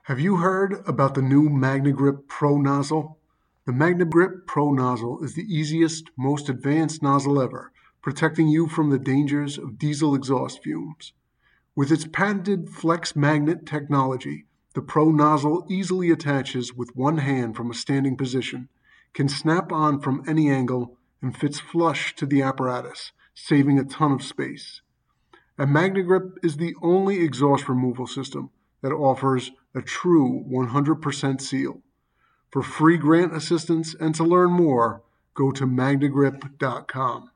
Have you heard about the new MagnaGrip Pro nozzle? The MagnaGrip Pro nozzle is the easiest, most advanced nozzle ever, protecting you from the dangers of diesel exhaust fumes. With its patented Flex Magnet technology, the Pro nozzle easily attaches with one hand from a standing position, can snap on from any angle, and fits flush to the apparatus, saving a ton of space. And MagnaGrip is the only exhaust removal system that offers a true 100% seal. For free grant assistance and to learn more, go to magnagrip.com.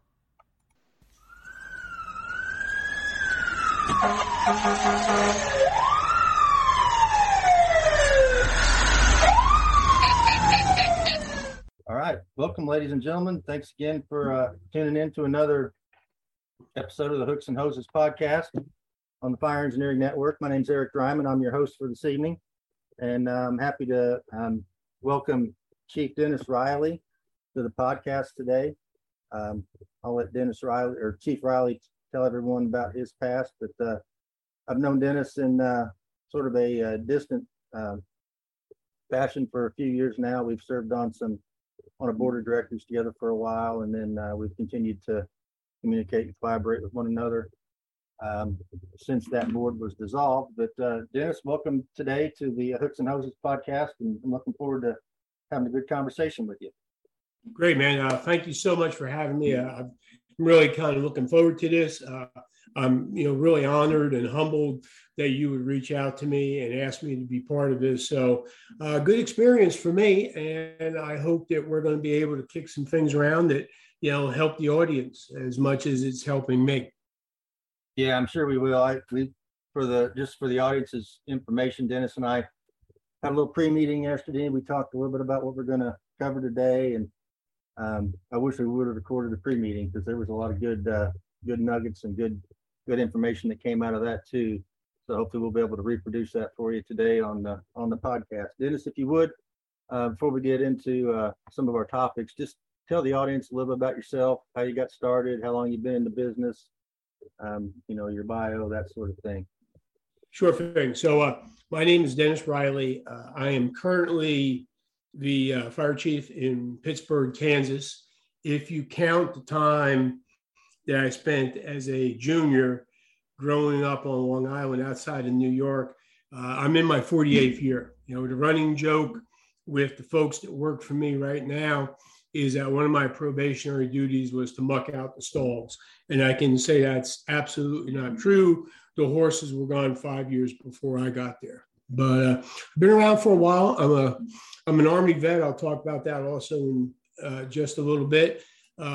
All right. Welcome, ladies and gentlemen. Thanks again for tuning in to another episode of the Hooks and Hoses podcast on the Fire Engineering Network. My name's Eric Dryman. I'm your host for this evening, and I'm happy to welcome Chief Dennis Riley to the podcast today. I'll let Chief Riley tell everyone about his past, but I've known Dennis in sort of a distant fashion for a few years now. We've served on a board of directors together for a while, and then we've continued to communicate and collaborate with one another since that board was dissolved. But Dennis, welcome today to the Hooks and Hoses podcast, and I'm looking forward to having a good conversation with you. Great, man. Thank you so much for having me. I'm really kind of looking forward to this. I'm really honored and humbled that you would reach out to me and ask me to be part of this. So good experience for me, and I hope that we're going to be able to kick some things around that help the audience as much as it's helping me. Yeah, I'm sure we will. For the audience's information, Dennis and I had a little pre-meeting yesterday. We talked a little bit about what we're going to cover today, and I wish we would have recorded the pre-meeting because there was a lot of good nuggets and good information that came out of that too. So hopefully we'll be able to reproduce that for you today on the podcast. Dennis, if you would, before we get into some of our topics, just tell the audience a little bit about yourself, how you got started, how long you've been in the business, your bio, that sort of thing. Sure thing. So my name is Dennis Riley. I am currently the fire chief in Pittsburgh, Kansas. If you count the time that I spent as a junior growing up on Long Island outside of New York, I'm in my 48th year. The running joke with the folks that work for me right now is that one of my probationary duties was to muck out the stalls. And I can say that's absolutely not true. The horses were gone 5 years before I got there. But I've been around for a while. I'm an Army vet. I'll talk about that also in just a little bit.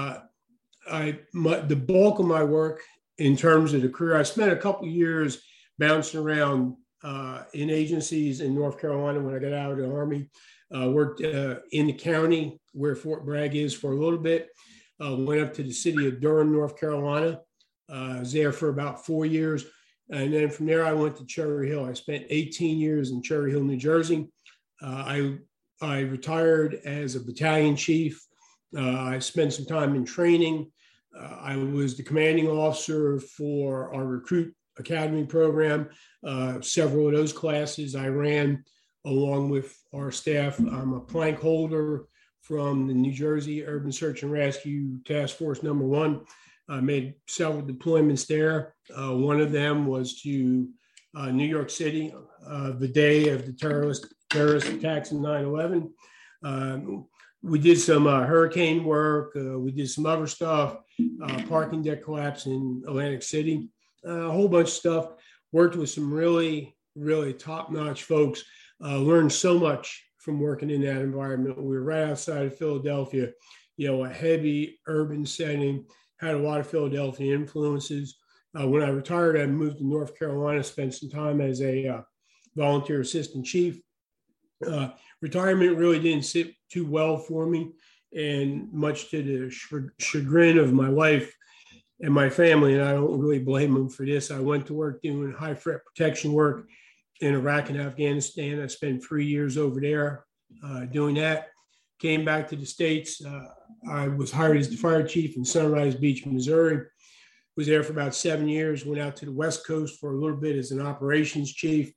The bulk of my work in terms of the career, I spent a couple of years bouncing around in agencies in North Carolina when I got out of the Army. Worked in the county where Fort Bragg is for a little bit. Went up to the city of Durham, North Carolina. I was there for about 4 years. And then from there, I went to Cherry Hill. I spent 18 years in Cherry Hill, New Jersey. I retired as a battalion chief. I spent some time in training. I was the commanding officer for our recruit academy program. Several of those classes I ran along with our staff. I'm a plank holder from the New Jersey Urban Search and Rescue Task Force Number 1. I made several deployments there. One of them was to New York City, the day of the terrorist attacks in 9/11. We did some hurricane work. We did some other stuff, parking deck collapse in Atlantic City, a whole bunch of stuff. Worked with some really, really top-notch folks. Learned so much from working in that environment. We were right outside of Philadelphia, a heavy urban setting, had a lot of Philadelphia influences. When I retired, I moved to North Carolina, spent some time as a volunteer assistant chief. Retirement really didn't sit too well for me, and much to the chagrin of my wife and my family, and I don't really blame them for this. I went to work doing high threat protection work in Iraq and Afghanistan. I spent 3 years over there doing that. Came back to the States. I was hired as the fire chief in Sunrise Beach, Missouri. Was there for about 7 years. Went out to the West Coast for a little bit as an operations chief.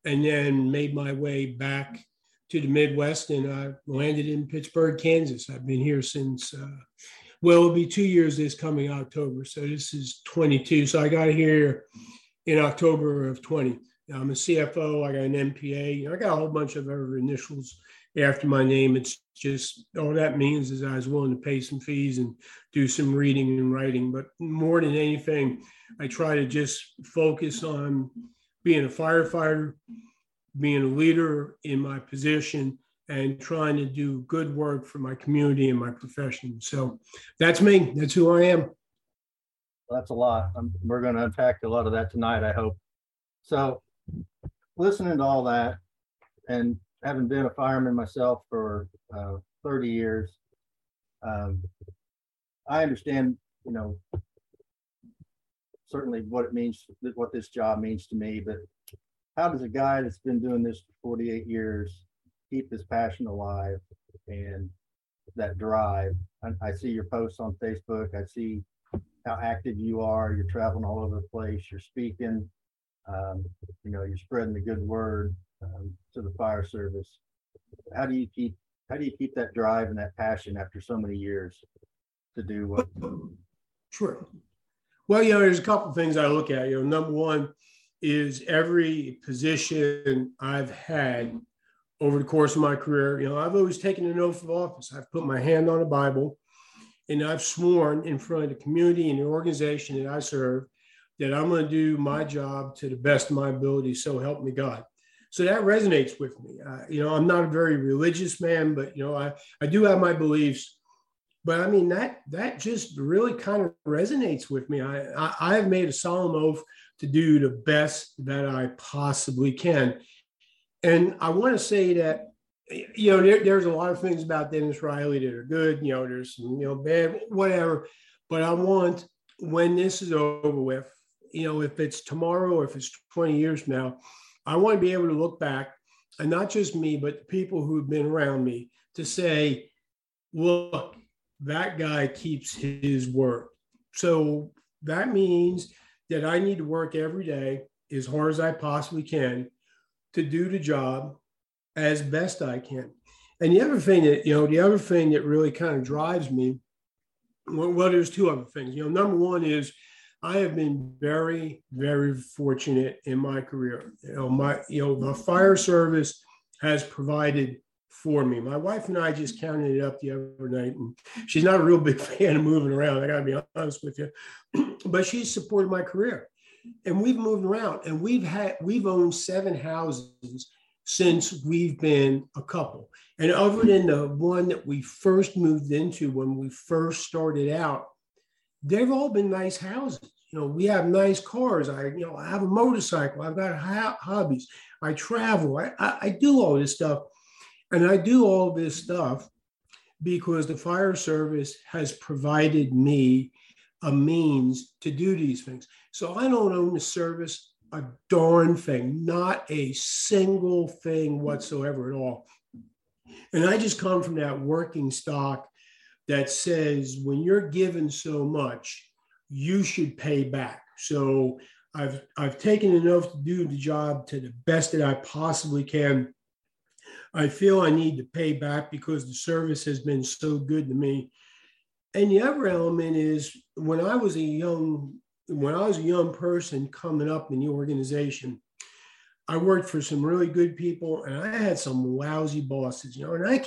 and then made my way back to the Midwest, and I landed in Pittsburgh, Kansas. I've been here since, it'll be 2 years this coming October. So this is 22. So I got here in October of 20. I'm a CFO. I got an MPA. I got a whole bunch of other initials after my name. It's just all that means is I was willing to pay some fees and do some reading and writing. But more than anything, I try to just focus on being a firefighter, being a leader in my position, and trying to do good work for my community and my profession. So that's me. That's who I am. Well, that's a lot. We're going to unpack a lot of that tonight, I hope. So listening to all that and having been a fireman myself for 30 years, I understand, certainly what it means, what this job means to me, but how does a guy that's been doing this for 48 years keep his passion alive and that drive? I see your posts on Facebook. I see how active you are. You're traveling all over the place. You're speaking. You're spreading the good word to the fire service. How do you keep that drive and that passion after so many years to do what? Sure. Well, there's a couple of things I look at. Number one is every position I've had over the course of my career. I've always taken an oath of office. I've put my hand on the Bible, and I've sworn in front of the community and the organization that I serve that I'm going to do my job to the best of my ability. So help me God. So that resonates with me. I'm not a very religious man, but I do have my beliefs. But I mean, that just really kind of resonates with me. I have made a solemn oath to do the best that I possibly can. And I want to say that, there's a lot of things about Dennis Riley that are good. There's some, bad, whatever. But I want, when this is over with, if it's tomorrow or if it's 20 years from now, I want to be able to look back, and not just me, but the people who've been around me, to say, look, that guy keeps his word. So that means that I need to work every day as hard as I possibly can to do the job as best I can. And the other thing that really kind of drives me, well, there's two other things. Number one is I have been very, very fortunate in my career. The fire service has provided for me. My wife and I just counted it up the other night, and she's not a real big fan of moving around. I got to be honest with you, but she's supported my career, and we've moved around, and we've owned 7 houses since we've been a couple. And other than the one that we first moved into when we first started out, they've all been nice houses. We have nice cars. I have a motorcycle. I've got hobbies. I travel. I do all this stuff. And I do all this stuff because the fire service has provided me a means to do these things. So I don't own the service a darn thing, not a single thing whatsoever at all. And I just come from that working stock that says when you're given so much, you should pay back. So I've taken an oath to do the job to the best that I possibly can. I feel I need to pay back because the service has been so good to me. And the other element is when I was a young person coming up in the organization, I worked for some really good people, and I had some lousy bosses, and I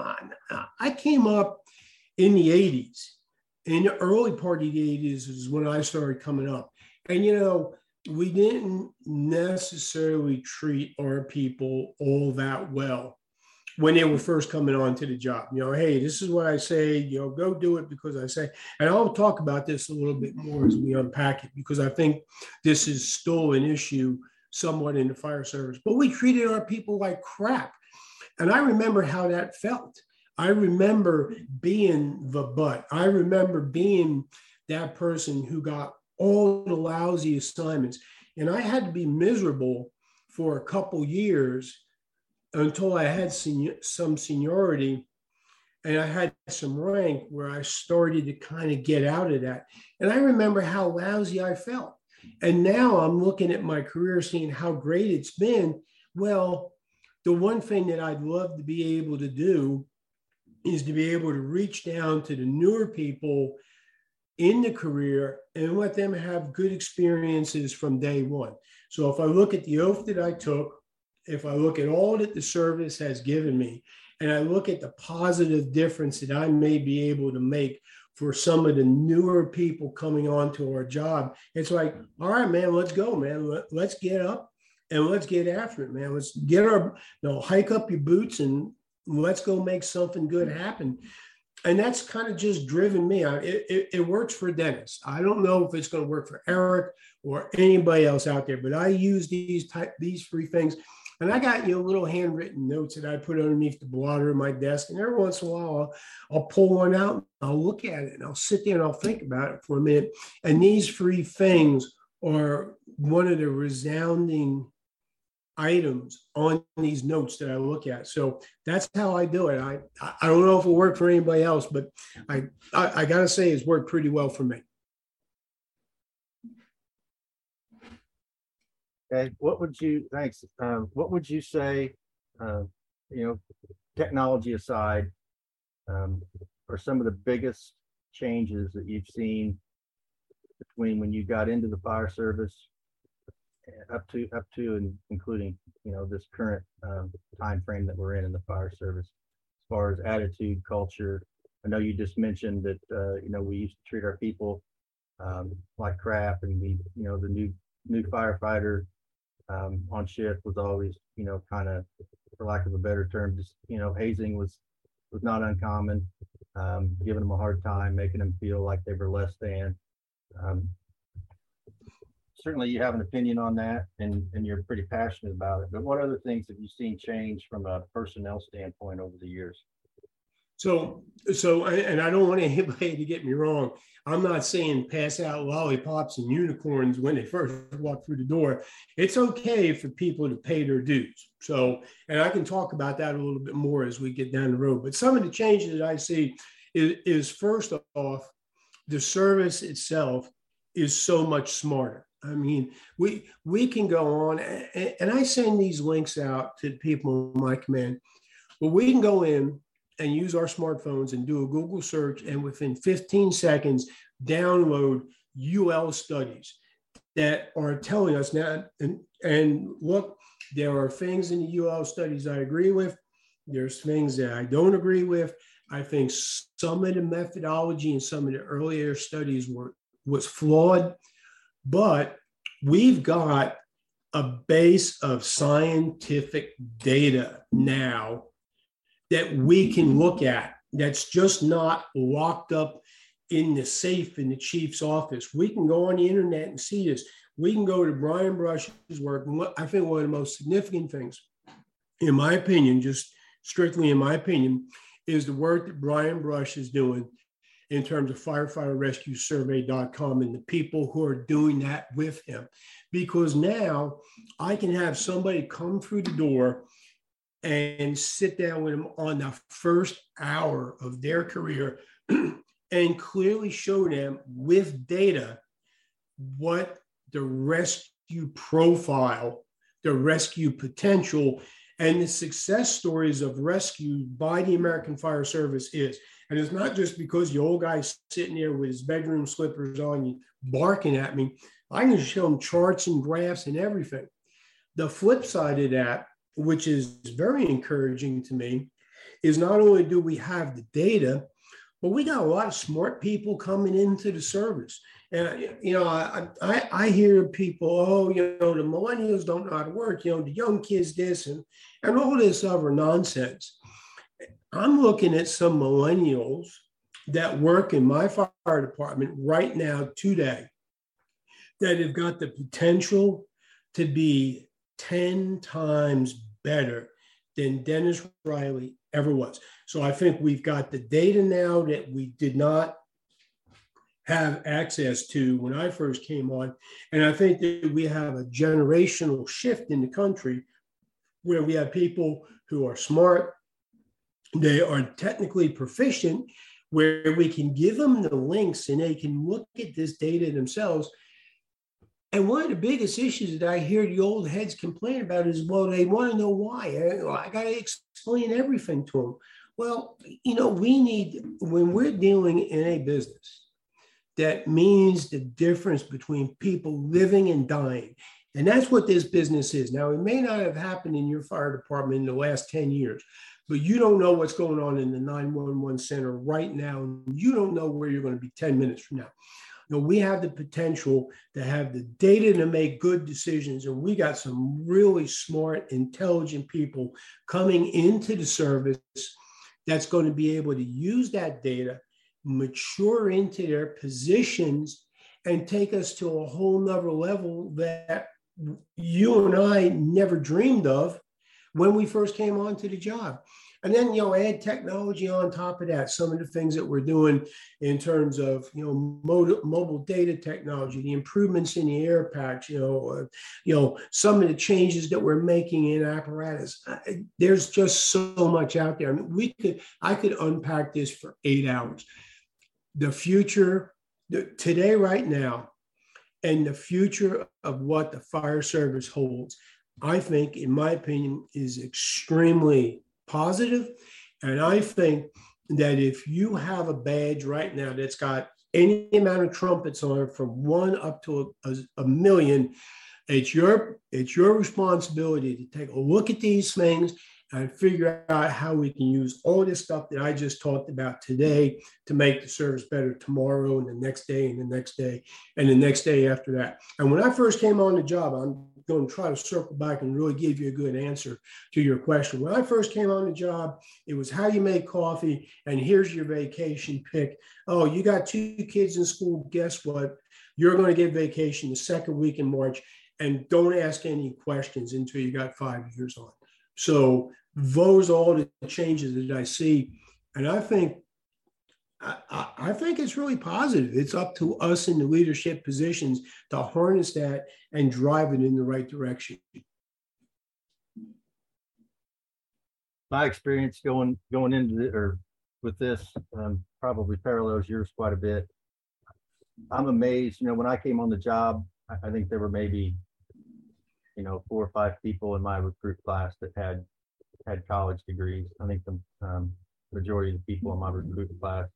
came up in the 80s. In the early part of the 80s is when I started coming up. And, we didn't necessarily treat our people all that well when they were first coming onto the job. Hey, this is what I say, go do it because I say. And I'll talk about this a little bit more as we unpack it, because I think this is still an issue somewhat in the fire service. But we treated our people like crap. And I remember how that felt. I remember being the butt. I remember being that person who got all the lousy assignments. And I had to be miserable for a couple years until I had some seniority and I had some rank where I started to kind of get out of that. And I remember how lousy I felt. And now I'm looking at my career, seeing how great it's been. Well, the one thing that I'd love to be able to do is to be able to reach down to the newer people in the career and let them have good experiences from day one. So if I look at the oath that I took, if I look at all that the service has given me, and I look at the positive difference that I may be able to make for some of the newer people coming onto our job, it's like, all right, man, let's go, man. Let's get up and let's get after it, man. Let's get our, hike up your boots and let's go make something good happen. And that's kind of just driven me. It works for Dennis. I don't know if it's going to work for Eric or anybody else out there, but I use these 3 things. And I got, little handwritten notes that I put underneath the blotter of my desk. And every once in a while, I'll pull one out, and I'll look at it, and I'll sit there and I'll think about it for a minute. And these 3 things are one of the resounding items on these notes that I look at. So that's how I do it. I don't know if it'll work for anybody else, but I got to say it's worked pretty well for me. Okay, what would you say, technology aside, are some of the biggest changes that you've seen between when you got into the fire service up to and including, this current time frame that we're in the fire service, as far as attitude, culture? I know you just mentioned that, we used to treat our people like crap, and the new firefighter on shift was always, kind of, for lack of a better term, just, hazing was not uncommon, giving them a hard time, making them feel like they were less than. Certainly you have an opinion on that, and you're pretty passionate about it, but what other things have you seen change from a personnel standpoint over the years? So, and I don't want anybody to get me wrong. I'm not saying pass out lollipops and unicorns when they first walk through the door. It's okay for people to pay their dues. So, and I can talk about that a little bit more as we get down the road. But some of the changes that I see is first off, the service itself is so much smarter. I mean, we can go on, and I send these links out to people in my command, but we can go in and use our smartphones and do a Google search, and within 15 seconds, download UL studies that are telling us now, and look, there are things in the UL studies I agree with. There's things that I don't agree with. I think some of the methodology in some of the earlier studies was flawed, but we've got a base of scientific data now that we can look at, that's just not locked up in the safe in the chief's office. We can go on the internet and see this. We can go to Brian Brush's work. And I think one of the most significant things, in my opinion, just strictly in my opinion, is the work that Brian Brush is doing in terms of firefighterrescuesurvey.com and the people who are doing that with him. Because now I can have somebody come through the door and sit down with them on the first hour of their career and clearly show them with data what the rescue profile, the rescue potential, and the success stories of rescue by the American Fire Service is. And it's not just because the old guy's sitting there with his bedroom slippers on, barking at me. I can show them charts and graphs and everything. The flip side of that, which is very encouraging to me, is not only do we have the data, but we got a lot of smart people coming into the service. And, I hear people, the millennials don't know how to work, the young kids this and all this other nonsense. I'm looking at some millennials that work in my fire department right now today that have got the potential to be 10 times better than Dennis Riley ever was. So I think we've got the data now that we did not have access to when I first came on. And I think that we have a generational shift in the country where we have people who are smart, they are technically proficient, where we can give them the links and they can look at this data themselves. And one of the biggest issues that I hear the old heads complain about is, well, they want to know why. I got to explain everything to them. Well, we need, when we're dealing in a business, that means the difference between people living and dying. And that's what this business is. Now, it may not have happened in your fire department in the last 10 years, but you don't know what's going on in the 911 center right now. You don't know where you're going to be 10 minutes from now. We have the potential to have the data to make good decisions. And we got some really smart, intelligent people coming into the service that's going to be able to use that data, mature into their positions, and take us to a whole nother level that you and I never dreamed of when we first came onto the job. And then, add technology on top of that. Some of the things that we're doing in terms of, mobile data technology, the improvements in the air packs, some of the changes that we're making in apparatus. There's just so much out there. I mean, I could unpack this for 8 hours. The future, today, right now, and the future of what the fire service holds, I think, in my opinion, is extremely positive. And I think that if you have a badge right now that's got any amount of trumpets on it, from 1 up to a million, it's your responsibility to take a look at these things and figure out how we can use all this stuff that I just talked about today to make the service better tomorrow and the next day and the next day and the next day after that. And when I first came on the job, I'm going to try to circle back and really give you a good answer to your question. When I first came on the job, it was how you make coffee and here's your vacation pick. Oh, you got 2 kids in school. Guess what? You're going to get vacation the second week in March, and don't ask any questions until you got 5 years on. So those are all the changes that I see. And I think it's really positive. It's up to us in the leadership positions to harness that and drive it in the right direction. My experience going into it, or with this, probably parallels yours quite a bit. I'm amazed. When I came on the job, I think there were maybe 4 or 5 people in my recruit class that had college degrees. I think the majority of the people in my recruit class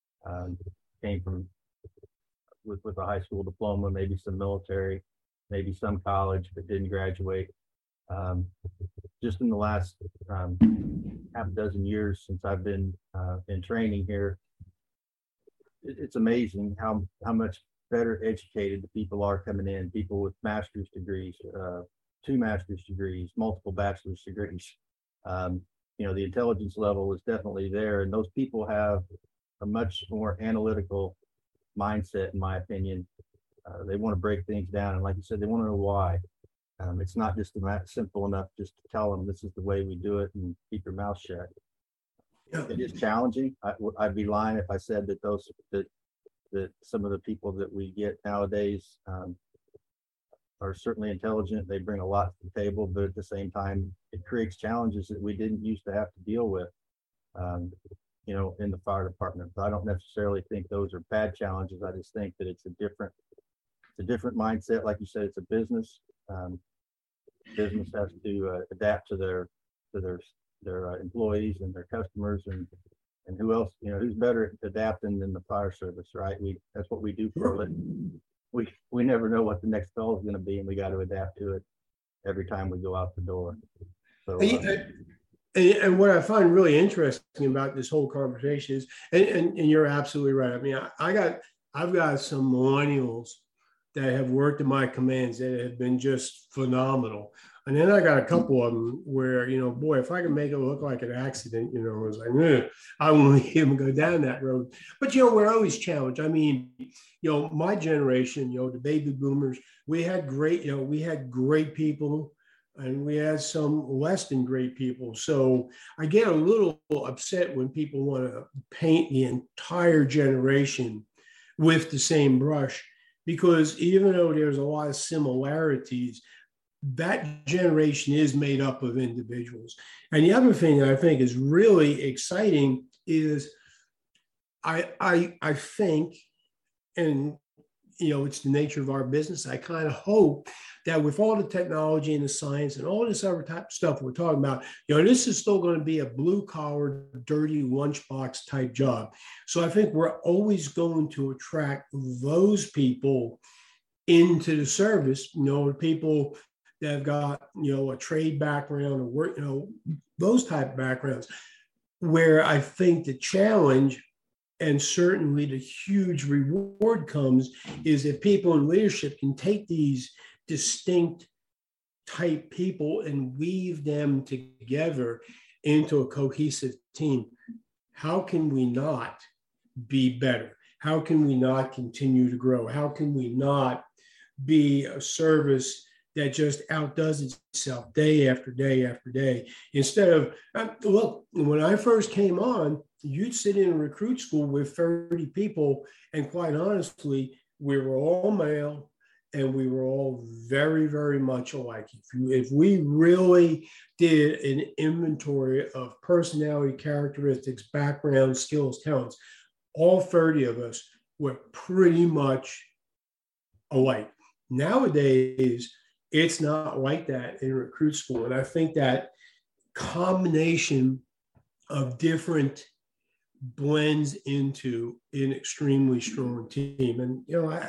came from with a high school diploma, maybe some military, maybe some college, but didn't graduate. Just in the last half a dozen years since I've been in training here, it's amazing how much better educated the people are coming in. People with master's degrees, 2 master's degrees, multiple bachelor's degrees. The intelligence level is definitely there, and those people have a much more analytical mindset, in my opinion. They want to break things down, and like you said, they want to know why. It's not just simple enough just to tell them this is the way we do it and keep your mouth shut. Yeah. It is challenging. I'd be lying if I said that that some of the people that we get nowadays are certainly intelligent. They bring a lot to the table, but at the same time, it creates challenges that we didn't used to have to deal with, in the fire department. But I don't necessarily think those are bad challenges. I just think that it's a different mindset. Like you said, it's a business. Business has to adapt to their employees and their customers, and who else, who's better at adapting than the fire service, right? That's what we do for a living. We never know what the next call is going to be, and we got to adapt to it every time we go out the door. So, and what I find really interesting about this whole conversation is, and you're absolutely right. I mean, I've got some millennials that have worked in my commands that have been just phenomenal. And then I got a couple of them where, boy, if I can make it look like an accident, I was like, I won't even go down that road. But, we're always challenged. I mean, my generation, the baby boomers, we had great people, and we had some less than great people. So I get a little upset when people want to paint the entire generation with the same brush, because even though there's a lot of similarities, that generation is made up of individuals. And the other thing that I think is really exciting is I think, and it's the nature of our business. I kind of hope that with all the technology and the science and all this other type of stuff we're talking about, this is still going to be a blue collar, dirty lunchbox type job. So I think we're always going to attract those people into the service, people that have got, a trade background or work, those type of backgrounds, where I think the challenge and certainly the huge reward comes is that people in leadership can take these distinct type people and weave them together into a cohesive team. How can we not be better? How can we not continue to grow? How can we not be a service that just outdoes itself day after day after day? Instead of, look, when I first came on, you'd sit in a recruit school with 30 people, and quite honestly, we were all male and we were all very, very much alike. If we really did an inventory of personality characteristics, background, skills, talents, all 30 of us were pretty much alike. Nowadays, it's not like that in recruit school. And I think that combination of different blends into an extremely strong team. And,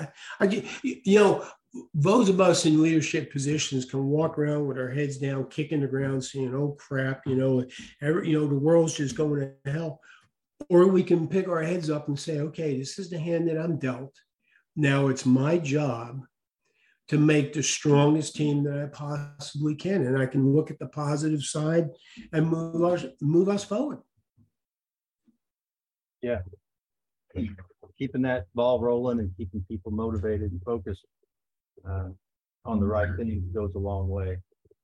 those of us in leadership positions can walk around with our heads down, kicking the ground, saying, oh crap, the world's just going to hell. Or we can pick our heads up and say, okay, this is the hand that I'm dealt. Now it's my job to make the strongest team that I possibly can. And I can look at the positive side and move us forward. Yeah. Keeping that ball rolling and keeping people motivated and focused on the right thing goes a long way.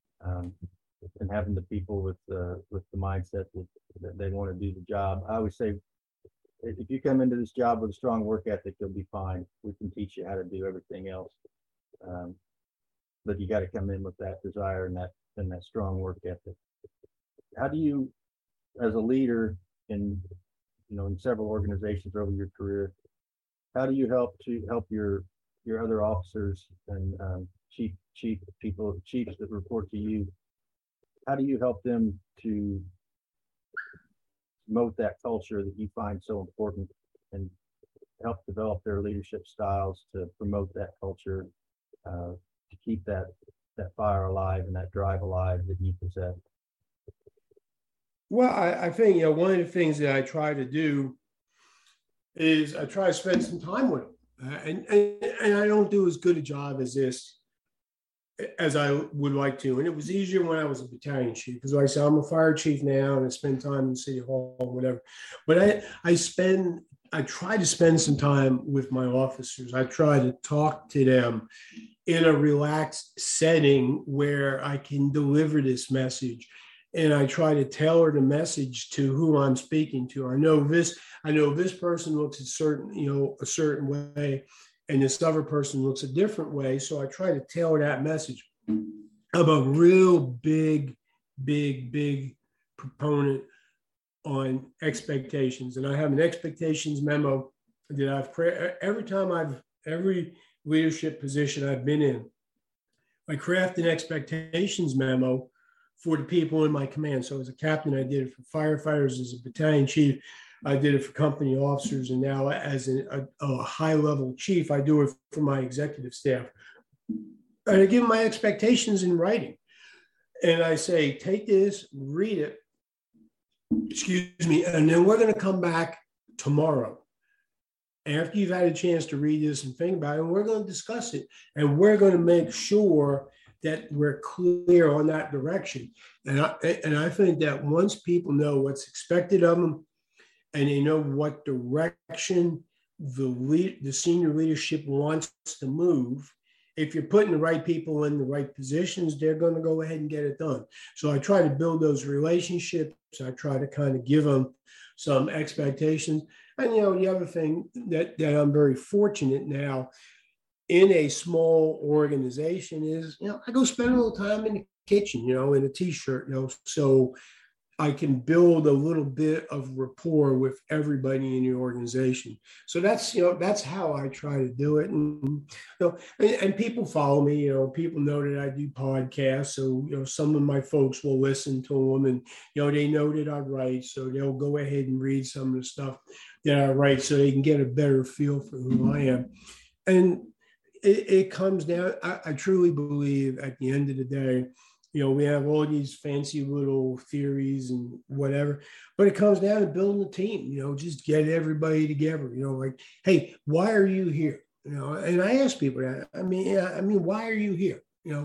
And having the people with the mindset that they want to do the job. I always say, if you come into this job with a strong work ethic, you'll be fine. We can teach you how to do everything else. But you got to come in with that desire and that strong work ethic. How do you, as a leader in several organizations over your career, how do you help your other officers and chiefs that report to you? How do you help them to promote that culture that you find so important and help develop their leadership styles to promote that culture, to keep that fire alive and that drive alive that you possess? Well, I think, one of the things that I try to do is I try to spend some time with them. And I don't do as good a job as this as I would like to. And it was easier when I was a battalion chief, because like I said, I'm a fire chief now and I spend time in City Hall or whatever. But I try to spend some time with my officers. I try to talk to them in a relaxed setting where I can deliver this message. And I try to tailor the message to who I'm speaking to. I know this person looks a certain way, and this other person looks a different way. So I try to tailor that message. I'm a real big proponent on expectations. And I have an expectations memo that every leadership position I've been in, I craft an expectations memo for the people in my command. So as a captain, I did it for firefighters. As a battalion chief, I did it for company officers. And now as a high-level chief, I do it for my executive staff. And I give them my expectations in writing. And I say, take this, read it, and then we're going to come back tomorrow after you've had a chance to read this and think about it, and we're going to discuss it. And we're going to make sure that we're clear on that direction. And I think that once people know what's expected of them and they know what direction the senior leadership wants to move, if you're putting the right people in the right positions, they're going to go ahead and get it done. So I try to build those relationships. I try to kind of give them some expectations. And, the other thing that I'm very fortunate now in a small organization is, I go spend a little time in the kitchen, in a t-shirt, so I can build a little bit of rapport with everybody in the organization. So that's how I try to do it. And people follow me, people know that I do podcasts. So, some of my folks will listen to them and, they know that I write. So they'll go ahead and read some of the stuff that I write so they can get a better feel for who I am. And it comes down, I truly believe at the end of the day, we have all these fancy little theories and whatever, but it comes down to building a team, just get everybody together, like, hey, why are you here? And I ask people that, why are you here?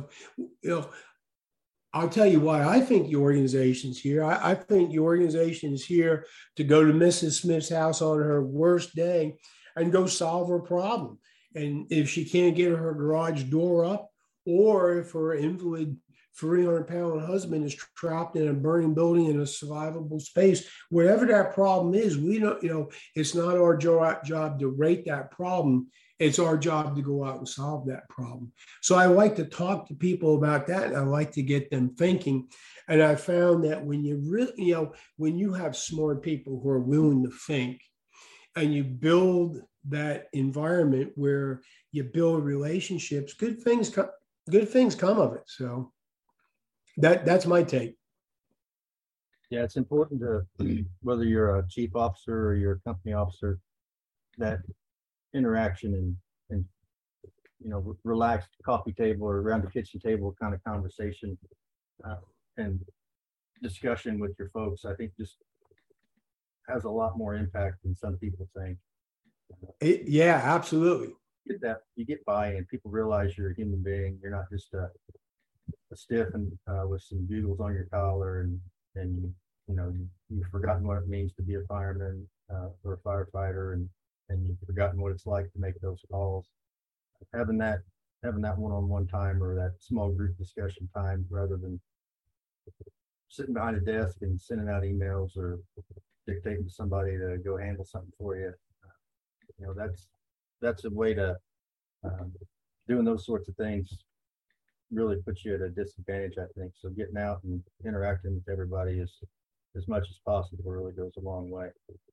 I'll tell you why I think the organization's here. I think the organization is here to go to Mrs. Smith's house on her worst day and go solve her problem. And if she can't get her garage door up, or if her invalid 300-pound husband is trapped in a burning building in a survivable space, whatever that problem is, we don't, it's not our job to rate that problem. It's our job to go out and solve that problem. So I like to talk to people about that. And I like to get them thinking. And I found that when you really, when you have smart people who are willing to think, and you build that environment where you build relationships, good things come of it. So that's my take. Yeah, it's important to, whether you're a chief officer or you're a company officer, that interaction and relaxed coffee table or around the kitchen table kind of conversation and discussion with your folks, I think just has a lot more impact than some people think. Yeah, absolutely. You get buy-in. People realize you're a human being. You're not just a stiff and with some bugles on your collar, and you've forgotten what it means to be a fireman or a firefighter, and you've forgotten what it's like to make those calls. Having that one-on-one time or that small group discussion time, rather than sitting behind a desk and sending out emails or dictating to somebody to go handle something for you. That's a way to doing those sorts of things really puts you at a disadvantage, I think. So getting out and interacting with everybody as much as possible really goes a long way.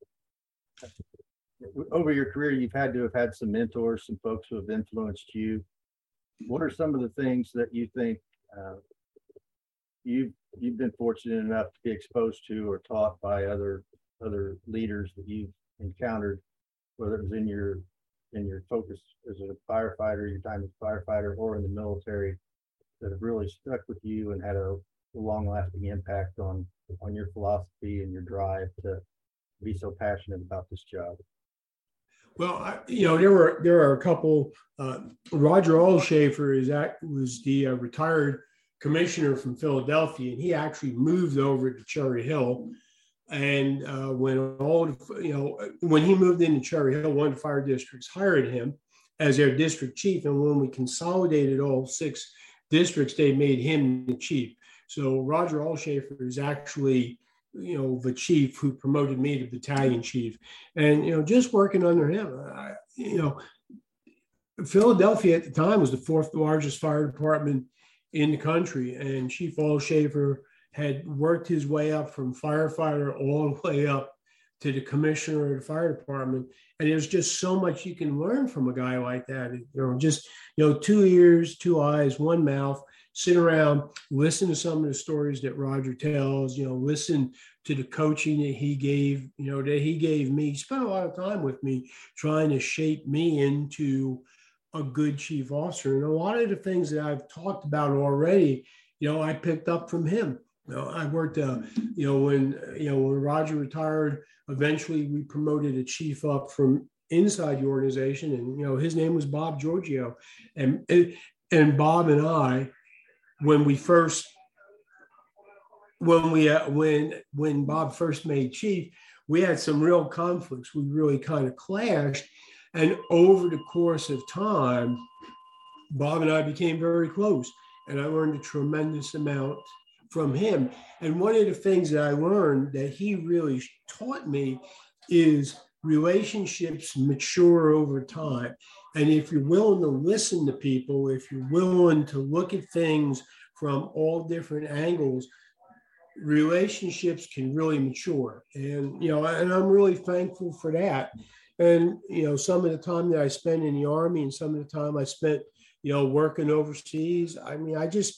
Over your career, you've had to have had some mentors, some folks who have influenced you. What are some of the things that you think you've been fortunate enough to be exposed to or taught by other leaders that you've encountered, whether it was in your focus as a firefighter, your time as a firefighter, or in the military, that have really stuck with you and had a long-lasting impact on your philosophy and your drive to be so passionate about this job? Well, there are a couple. Roger Allshafer was the retired commissioner from Philadelphia, and he actually moved over to Cherry Hill. And when he moved into Cherry Hill, one of the fire districts hired him as their district chief. And when we consolidated all 6 districts, they made him the chief. So Roger Allshafer is actually, the chief who promoted me to battalion chief. And, just working under him, Philadelphia at the time was the 4th largest fire department in the country. And Chief Allshafer had worked his way up from firefighter all the way up to the commissioner of the fire department. And there's just so much you can learn from a guy like that. 2 ears, 2 eyes, 1 mouth, sit around, listen to some of the stories that Roger tells, listen to the coaching that he gave me. He spent a lot of time with me trying to shape me into a good chief officer. And a lot of the things that I've talked about already, I picked up from him. I worked, when Roger retired, eventually we promoted a chief up from inside the organization, and his name was Bob Giorgio, and Bob and I, when Bob first made chief, we had some real conflicts. We really kind of clashed, and over the course of time, Bob and I became very close, and I learned a tremendous amount from him. And one of the things that I learned that he really taught me is relationships mature over time. And if you're willing to listen to people, if you're willing to look at things from all different angles, relationships can really mature. And, and I'm really thankful for that. And, some of the time that I spent in the Army and some of the time I spent, working overseas, I mean,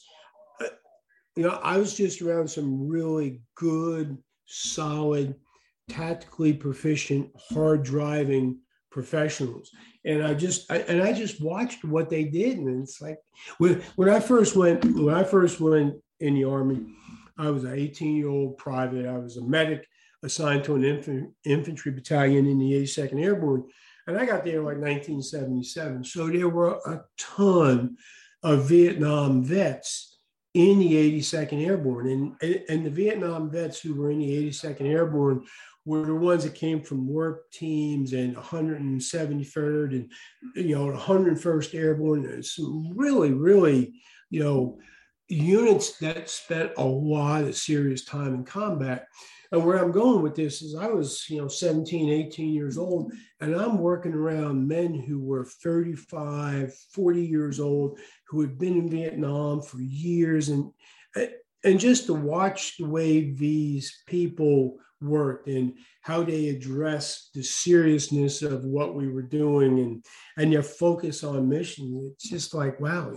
I was just around some really good, solid, tactically proficient, hard driving professionals. And I just watched what they did. And it's like, when I first went in the Army, I was an 18-year-old private. I was a medic assigned to an infantry battalion in the 82nd Airborne. And I got there in like 1977. So there were a ton of Vietnam vets in the 82nd Airborne. And the Vietnam vets who were in the 82nd Airborne were the ones that came from work teams and 173rd and, 101st Airborne. And some really, really, units that spent a lot of serious time in combat. And where I'm going with this is I was, 17, 18 years old, and I'm working around men who were 35, 40 years old, who had been in Vietnam for years. And just to watch the way these people worked and how they addressed the seriousness of what we were doing and their focus on mission, it's just like, wow,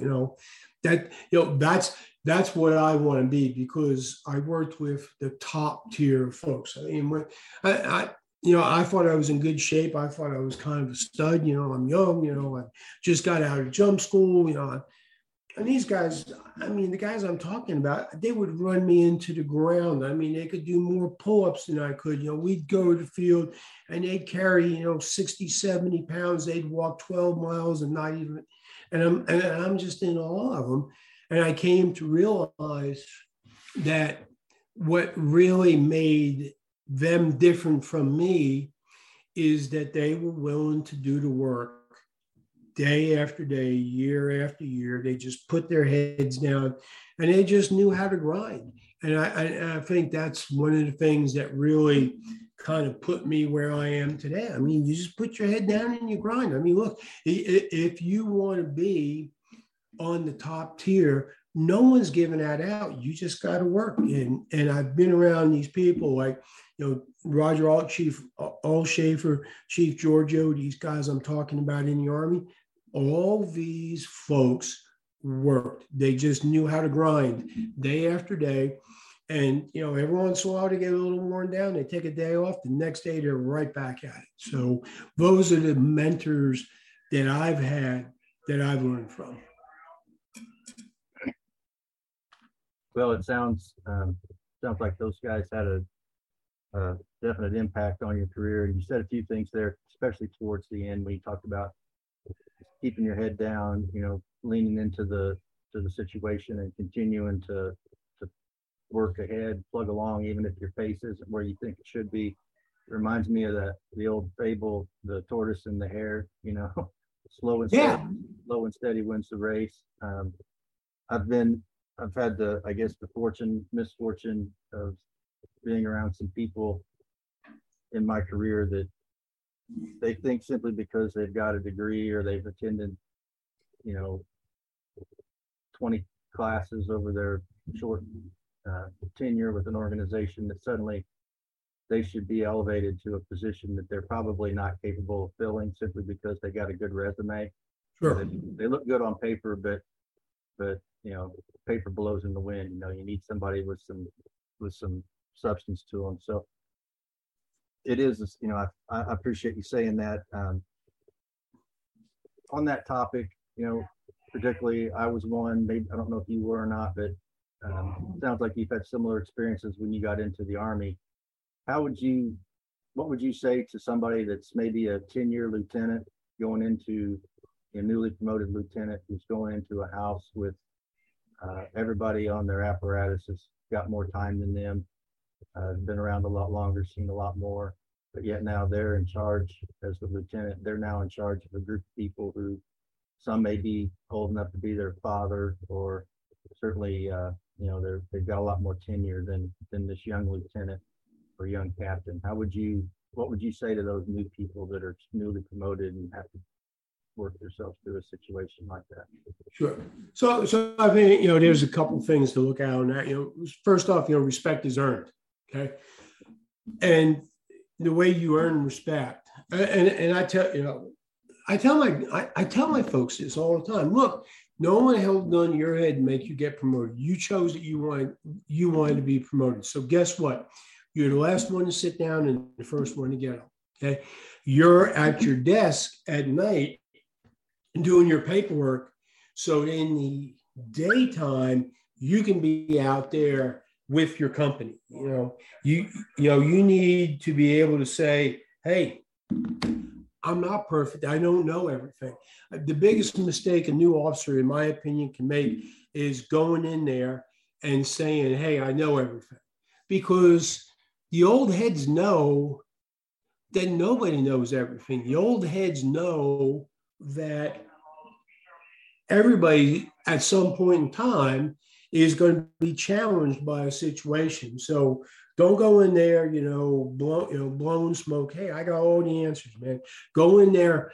that's what I want to be, because I worked with the top tier folks. I mean, I thought I was in good shape. I thought I was kind of a stud. I'm young. I just got out of jump school. And these guys, I mean, the guys I'm talking about, they would run me into the ground. I mean, they could do more pull-ups than I could. We'd go to the field and they'd carry, 60, 70 pounds. They'd walk 12 miles and not even, and I'm just in awe of them. And I came to realize that what really made them different from me is that they were willing to do the work day after day, year after year. They just put their heads down and they just knew how to grind. And I think that's one of the things that really kind of put me where I am today. I mean, you just put your head down and you grind. I mean, look, if you want to be on the top tier, no one's giving that out. You just got to work. And I've been around these people like, Roger Alt, Chief Alshafer, Chief Giorgio, these guys I'm talking about in the Army. All these folks worked. They just knew how to grind day after day. And, every once in a while they get a little worn down. They take a day off. The next day they're right back at it. So those are the mentors that I've had that I've learned from. Well, it sounds like those guys had a definite impact on your career. And you said a few things there, especially towards the end when you talked about keeping your head down, leaning into the situation and continuing to work ahead, plug along, even if your pace isn't where you think it should be. It reminds me of the old fable, the tortoise and the hare. Slow and steady wins the race. I've had the misfortune of being around some people in my career that they think simply because they've got a degree or they've attended, 20 classes over their short tenure with an organization, that suddenly they should be elevated to a position that they're probably not capable of filling simply because they got a good resume. Sure. They look good on paper, but paper blows in the wind. You need somebody with some substance to them. So it is, I appreciate you saying that. On that topic, particularly, I was one, maybe, I don't know if you were or not, but sounds like you've had similar experiences when you got into the Army. What would you say to somebody that's maybe a 10-year lieutenant going into a newly promoted lieutenant who's going into a house with everybody on their apparatus has got more time than them, been around a lot longer, seen a lot more, but yet now they're in charge as the lieutenant. They're now in charge of a group of people who some may be old enough to be their father, or certainly, they've got a lot more tenure than this young lieutenant or young captain. What would you say to those new people that are newly promoted and have to work yourself through a situation like that? Sure. So I think, there's a couple things to look at on that. First off, respect is earned. Okay. And the way you earn respect, and I tell my folks this all the time. Look, no one held a gun to your head to make you get promoted. You chose that you wanted to be promoted. So guess what? You're the last one to sit down and the first one to get up. Okay. You're at your desk at night doing your paperwork. So in the daytime, you can be out there with your company. You need to be able to say, hey, I'm not perfect. I don't know everything. The biggest mistake a new officer, in my opinion, can make is going in there and saying, hey, I know everything. Because the old heads know that nobody knows everything. The old heads know that everybody at some point in time is going to be challenged by a situation. So don't go in there, blowing smoke. Hey, I got all the answers, man. Go in there,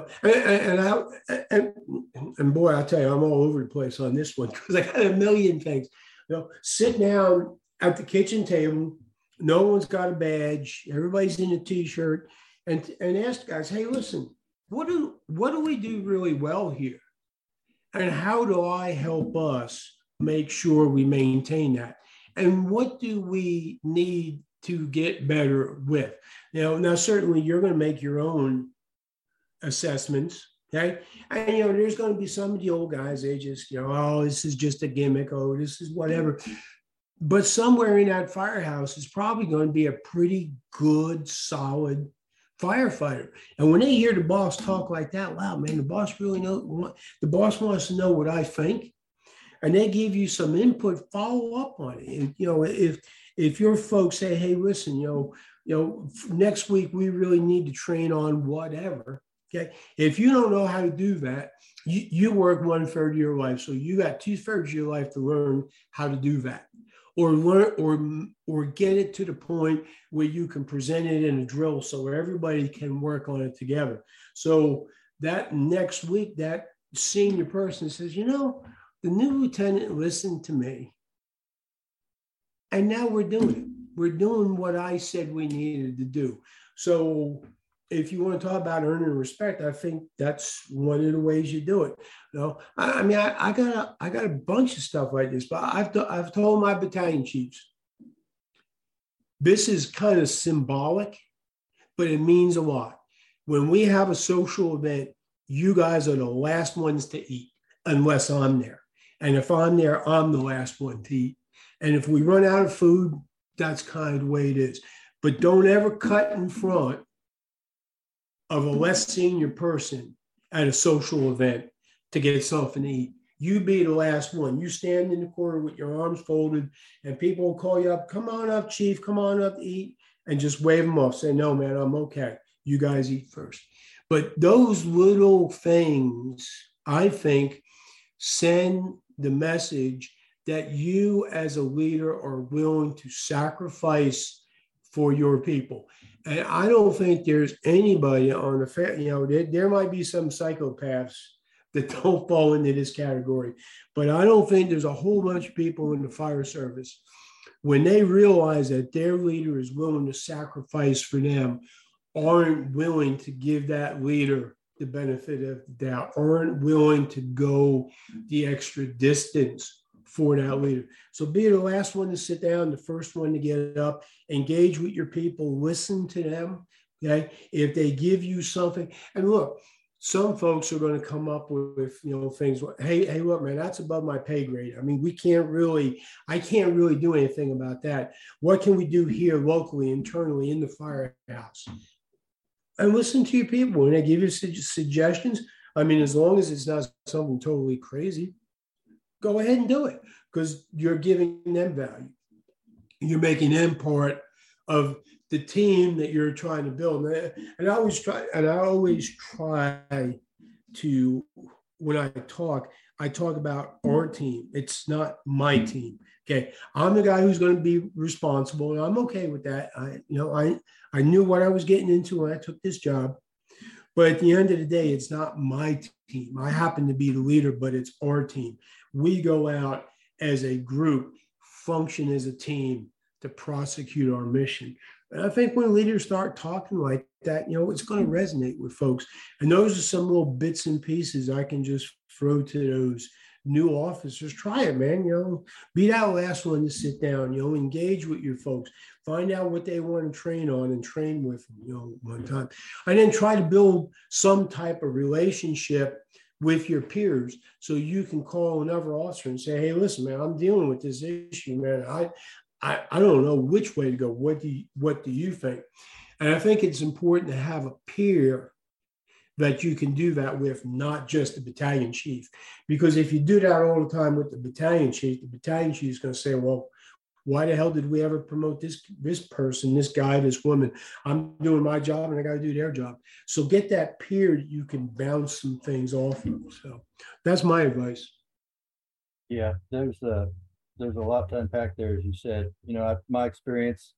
and boy, I tell you, I'm all over the place on this one because I got a million things. Sit down at the kitchen table. No one's got a badge. Everybody's in a t-shirt, and ask guys, hey, listen, what do we do really well here, and how do I help us make sure we maintain that? And what do we need to get better with? Now certainly you're going to make your own assessments, okay? And, there's going to be some of the old guys, they just, this is just a gimmick, this is whatever. But somewhere in that firehouse is probably going to be a pretty good, solid firefighter. And when they hear the boss talk like that, wow, man, the boss wants to know what I think. And they give you some input, follow up on it. If your folks say, hey, listen, next week we really need to train on whatever. Okay. If you don't know how to do that, you work 1/3 of your life. So you got 2/3 of your life to learn how to do that. Or learn or get it to the point where you can present it in a drill so everybody can work on it together. So that next week, that senior person says, the new lieutenant listened to me. And now we're doing it. We're doing what I said we needed to do. So if you want to talk about earning respect, I think that's one of the ways you do it. I got a bunch of stuff like this, but I've told my battalion chiefs, this is kind of symbolic, but it means a lot. When we have a social event, you guys are the last ones to eat unless I'm there. And if I'm there, I'm the last one to eat. And if we run out of food, that's kind of the way it is. But don't ever cut in front of a less senior person at a social event to get something to eat. You be the last one. You stand in the corner with your arms folded and people will call you up, come on up, chief, come on up to eat, and just wave them off. Say, no, man, I'm okay. You guys eat first. But those little things, I think, send the message that you as a leader are willing to sacrifice for your people. And I don't think there's anybody on the there might be some psychopaths that don't fall into this category, but I don't think there's a whole bunch of people in the fire service, when they realize that their leader is willing to sacrifice for them, aren't willing to give that leader the benefit of the doubt, aren't willing to go the extra distance for that leader. So be the last one to sit down, the first one to get up, engage with your people, listen to them. Okay. If they give you something, and look, some folks are going to come up with things. Hey, look, man, that's above my pay grade. I mean, I can't really do anything about that. What can we do here locally, internally in the firehouse? And listen to your people when they give you suggestions. I mean, as long as it's not something totally crazy, go ahead and do it, because you're giving them value. You're making them part of the team that you're trying to build. And I always try to, when I talk about our team. It's not my team. Okay. I'm the guy who's going to be responsible, and I'm okay with that. I knew what I was getting into when I took this job, But at the end of the day, it's not my team. I happen to be the leader, but it's our team. We go out as a group, function as a team to prosecute our mission. And I think when leaders start talking like that, it's going to resonate with folks. And those are some little bits and pieces I can just throw to those new officers. Try it, man. Be that last one to sit down, engage with your folks, find out what they want to train on and train with them, one time. And then try to build some type of relationship with your peers so you can call another officer and say, hey, listen, man, I'm dealing with this issue, man. I don't know which way to go. What do you think? And I think it's important to have a peer that you can do that with, not just the battalion chief. Because if you do that all the time with the battalion chief is going to say, well, why the hell did we ever promote this person, this guy, this woman? I'm doing my job and I got to do their job. So get that peer you can bounce some things off of. So that's my advice. Yeah, there's a lot to unpack there, as you said. My experience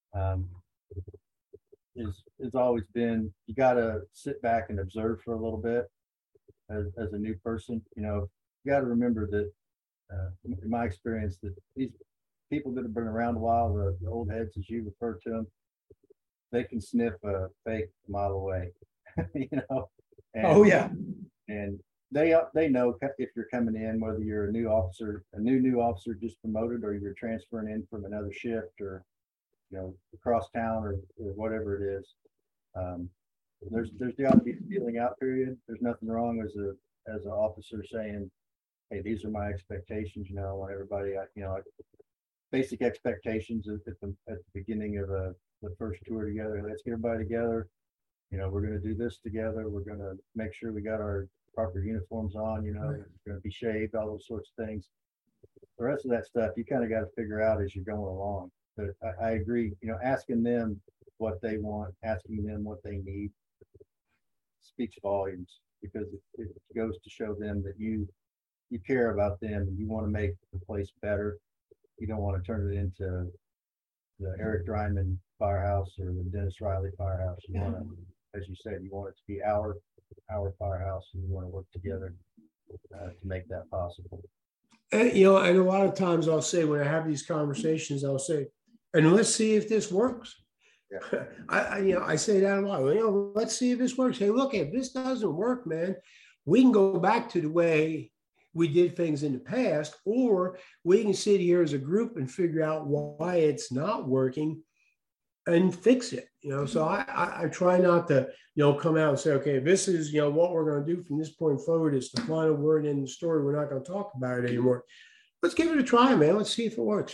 is always been, you got to sit back and observe for a little bit as a new person. You got to remember that in my experience, that these people that have been around a while, the old heads, as you refer to them, they can sniff a fake a mile away. And, oh yeah. And they know if you're coming in, whether you're a new officer just promoted, or you're transferring in from another shift, or across town, or whatever it is. There's got to be a feeling out period. There's nothing wrong as an officer saying, hey, these are my expectations. I want everybody, basic expectations at the beginning of the first tour together. Let's get everybody together. We're going to do this together. We're going to make sure we got our proper uniforms on. We're going to be shaved, all those sorts of things. The rest of that stuff, you kind of got to figure out as you're going along. But I agree, asking them what they want, asking them what they need speaks volumes, because it goes to show them that you care about them and you want to make the place better. You don't want to turn it into the Eric Dryman firehouse or the Dennis Riley firehouse. You want to, as you said, you want it to be our firehouse, and you want to work together to make that possible. And, and a lot of times I'll say, when I have these conversations, I'll say, and let's see if this works. Yeah. I say that a lot. Let's see if this works. Hey, look, if this doesn't work, man, we can go back to the way we did things in the past, or we can sit here as a group and figure out why it's not working and fix it. So I try not to, come out and say, okay, this is, what we're going to do from this point forward is the final word in the story. We're not going to talk about it anymore. Let's give it a try, man. Let's see if it works.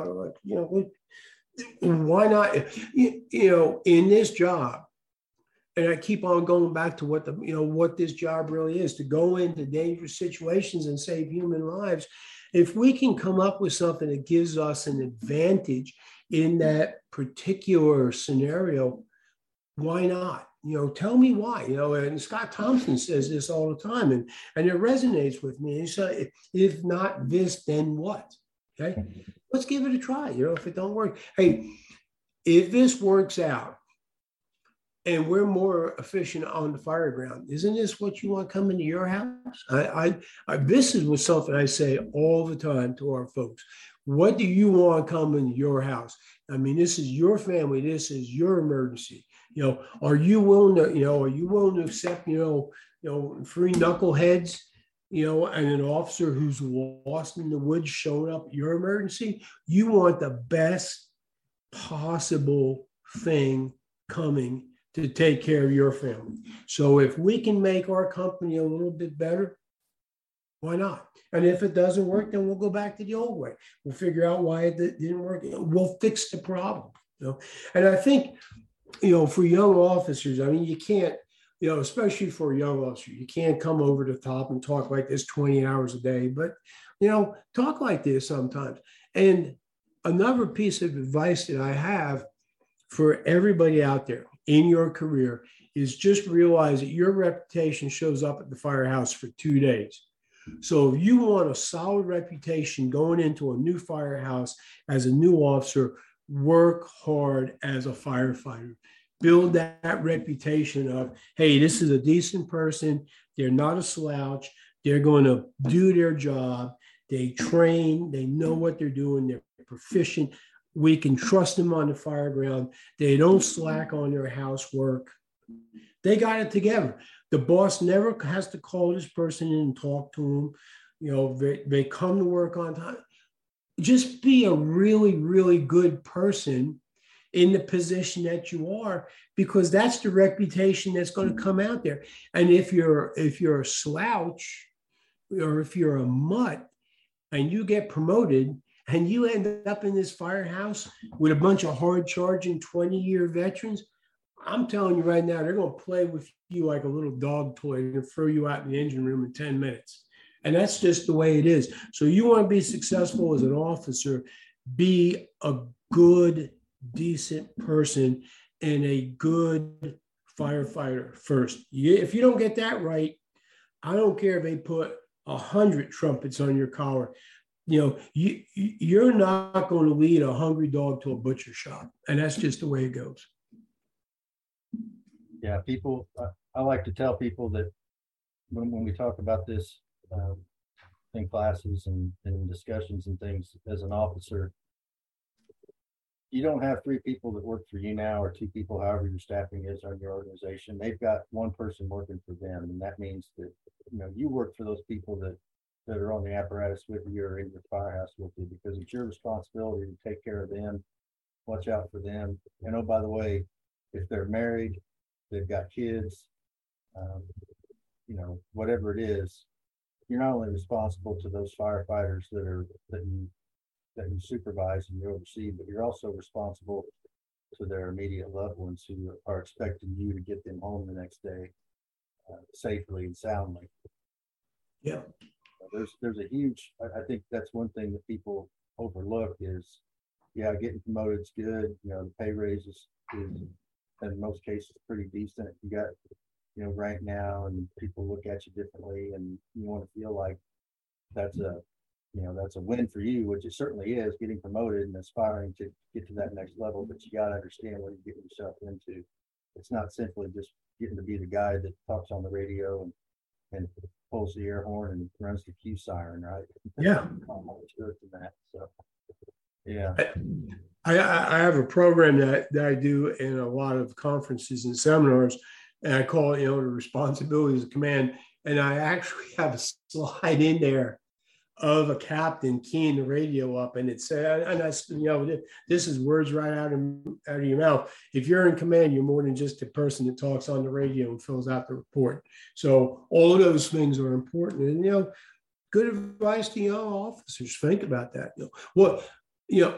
Why not? In this job, and I keep on going back to what this job really is, to go into dangerous situations and save human lives. If we can come up with something that gives us an advantage in that particular scenario, why not? Tell me why. And Scott Thompson says this all the time, and it resonates with me. He said, if not this, then what? Okay, let's give it a try. If it don't work, hey, if this works out and we're more efficient on the fire ground, isn't this what you want coming to your house? This is something I say all the time to our folks. What do you want coming to your house? I mean, this is your family. This is your emergency. Are you willing to accept, three knuckleheads, and an officer who's lost in the woods showing up at your emergency? You want the best possible thing coming to take care of your family. So if we can make our company a little bit better, why not? And if it doesn't work, then we'll go back to the old way. We'll figure out why it didn't work. We'll fix the problem. And I think, for young officers, I mean, you can't, especially for a young officer, you can't come over the top and talk like this 20 hours a day, but, talk like this sometimes. And another piece of advice that I have for everybody out there in your career is just realize that your reputation shows up at the firehouse for 2 days. So if you want a solid reputation going into a new firehouse as a new officer, work hard as a firefighter. build that reputation of, hey, this is a decent person. They're not a slouch. They're going to do their job. They train. They know what they're doing. They're proficient. We can trust them on the fire ground. They don't slack on their housework. They got it together. The boss never has to call this person in and talk to them. You know, they come to work on time. Just be a really, really good person in the position that you are, because that's the reputation that's going to come out there. And if you're a slouch, or if you're a mutt and you get promoted and you end up in this firehouse with a bunch of hard charging 20-year veterans, I'm telling you right now, they're going to play with you like a little dog toy and throw you out in the engine room in 10 minutes. And that's just the way it is. So you want to be successful as an officer, be a good, decent person and a good firefighter first. If you don't get that right, I don't care if they put 100 trumpets on your collar. You know, you're not going to lead a hungry dog to a butcher shop. And that's just the way it goes. Yeah, people, I like to tell people that when we talk about this in classes and discussions and things as an officer, you don't have 3 people that work for you now, or 2 people, however your staffing is on your organization. They've got 1 person working for them. And that means that, you know, you work for those people that are on the apparatus with you or in your firehouse with you, because it's your responsibility to take care of them, watch out for them. And oh, by the way, if they're married, they've got kids, you know, whatever it is, you're not only responsible to those firefighters that you supervise and you oversee, but you're also responsible to their immediate loved ones who are expecting you to get them home the next day safely and soundly. Yeah. There's a huge, I think that's one thing that people overlook is, yeah, getting promoted is good. You know, the pay raise is in most cases pretty decent. You got, you know, rank now and people look at you differently, and you want to feel like that's a win for you, which it certainly is, getting promoted and aspiring to get to that next level. But you got to understand what you're getting yourself into. It's not simply just getting to be the guy that talks on the radio and pulls the air horn and runs the Q siren, right? Yeah. So, yeah. I have a program that I do in a lot of conferences and seminars, and I call it, you know, the responsibilities of command. And I actually have a slide in there of a captain keying the radio up, and it said, and I, you know, this is words right out of your mouth. If you're in command, you're more than just a person that talks on the radio and fills out the report. So all of those things are important, and, you know, good advice to young officers. Think about that. You know, what, you know,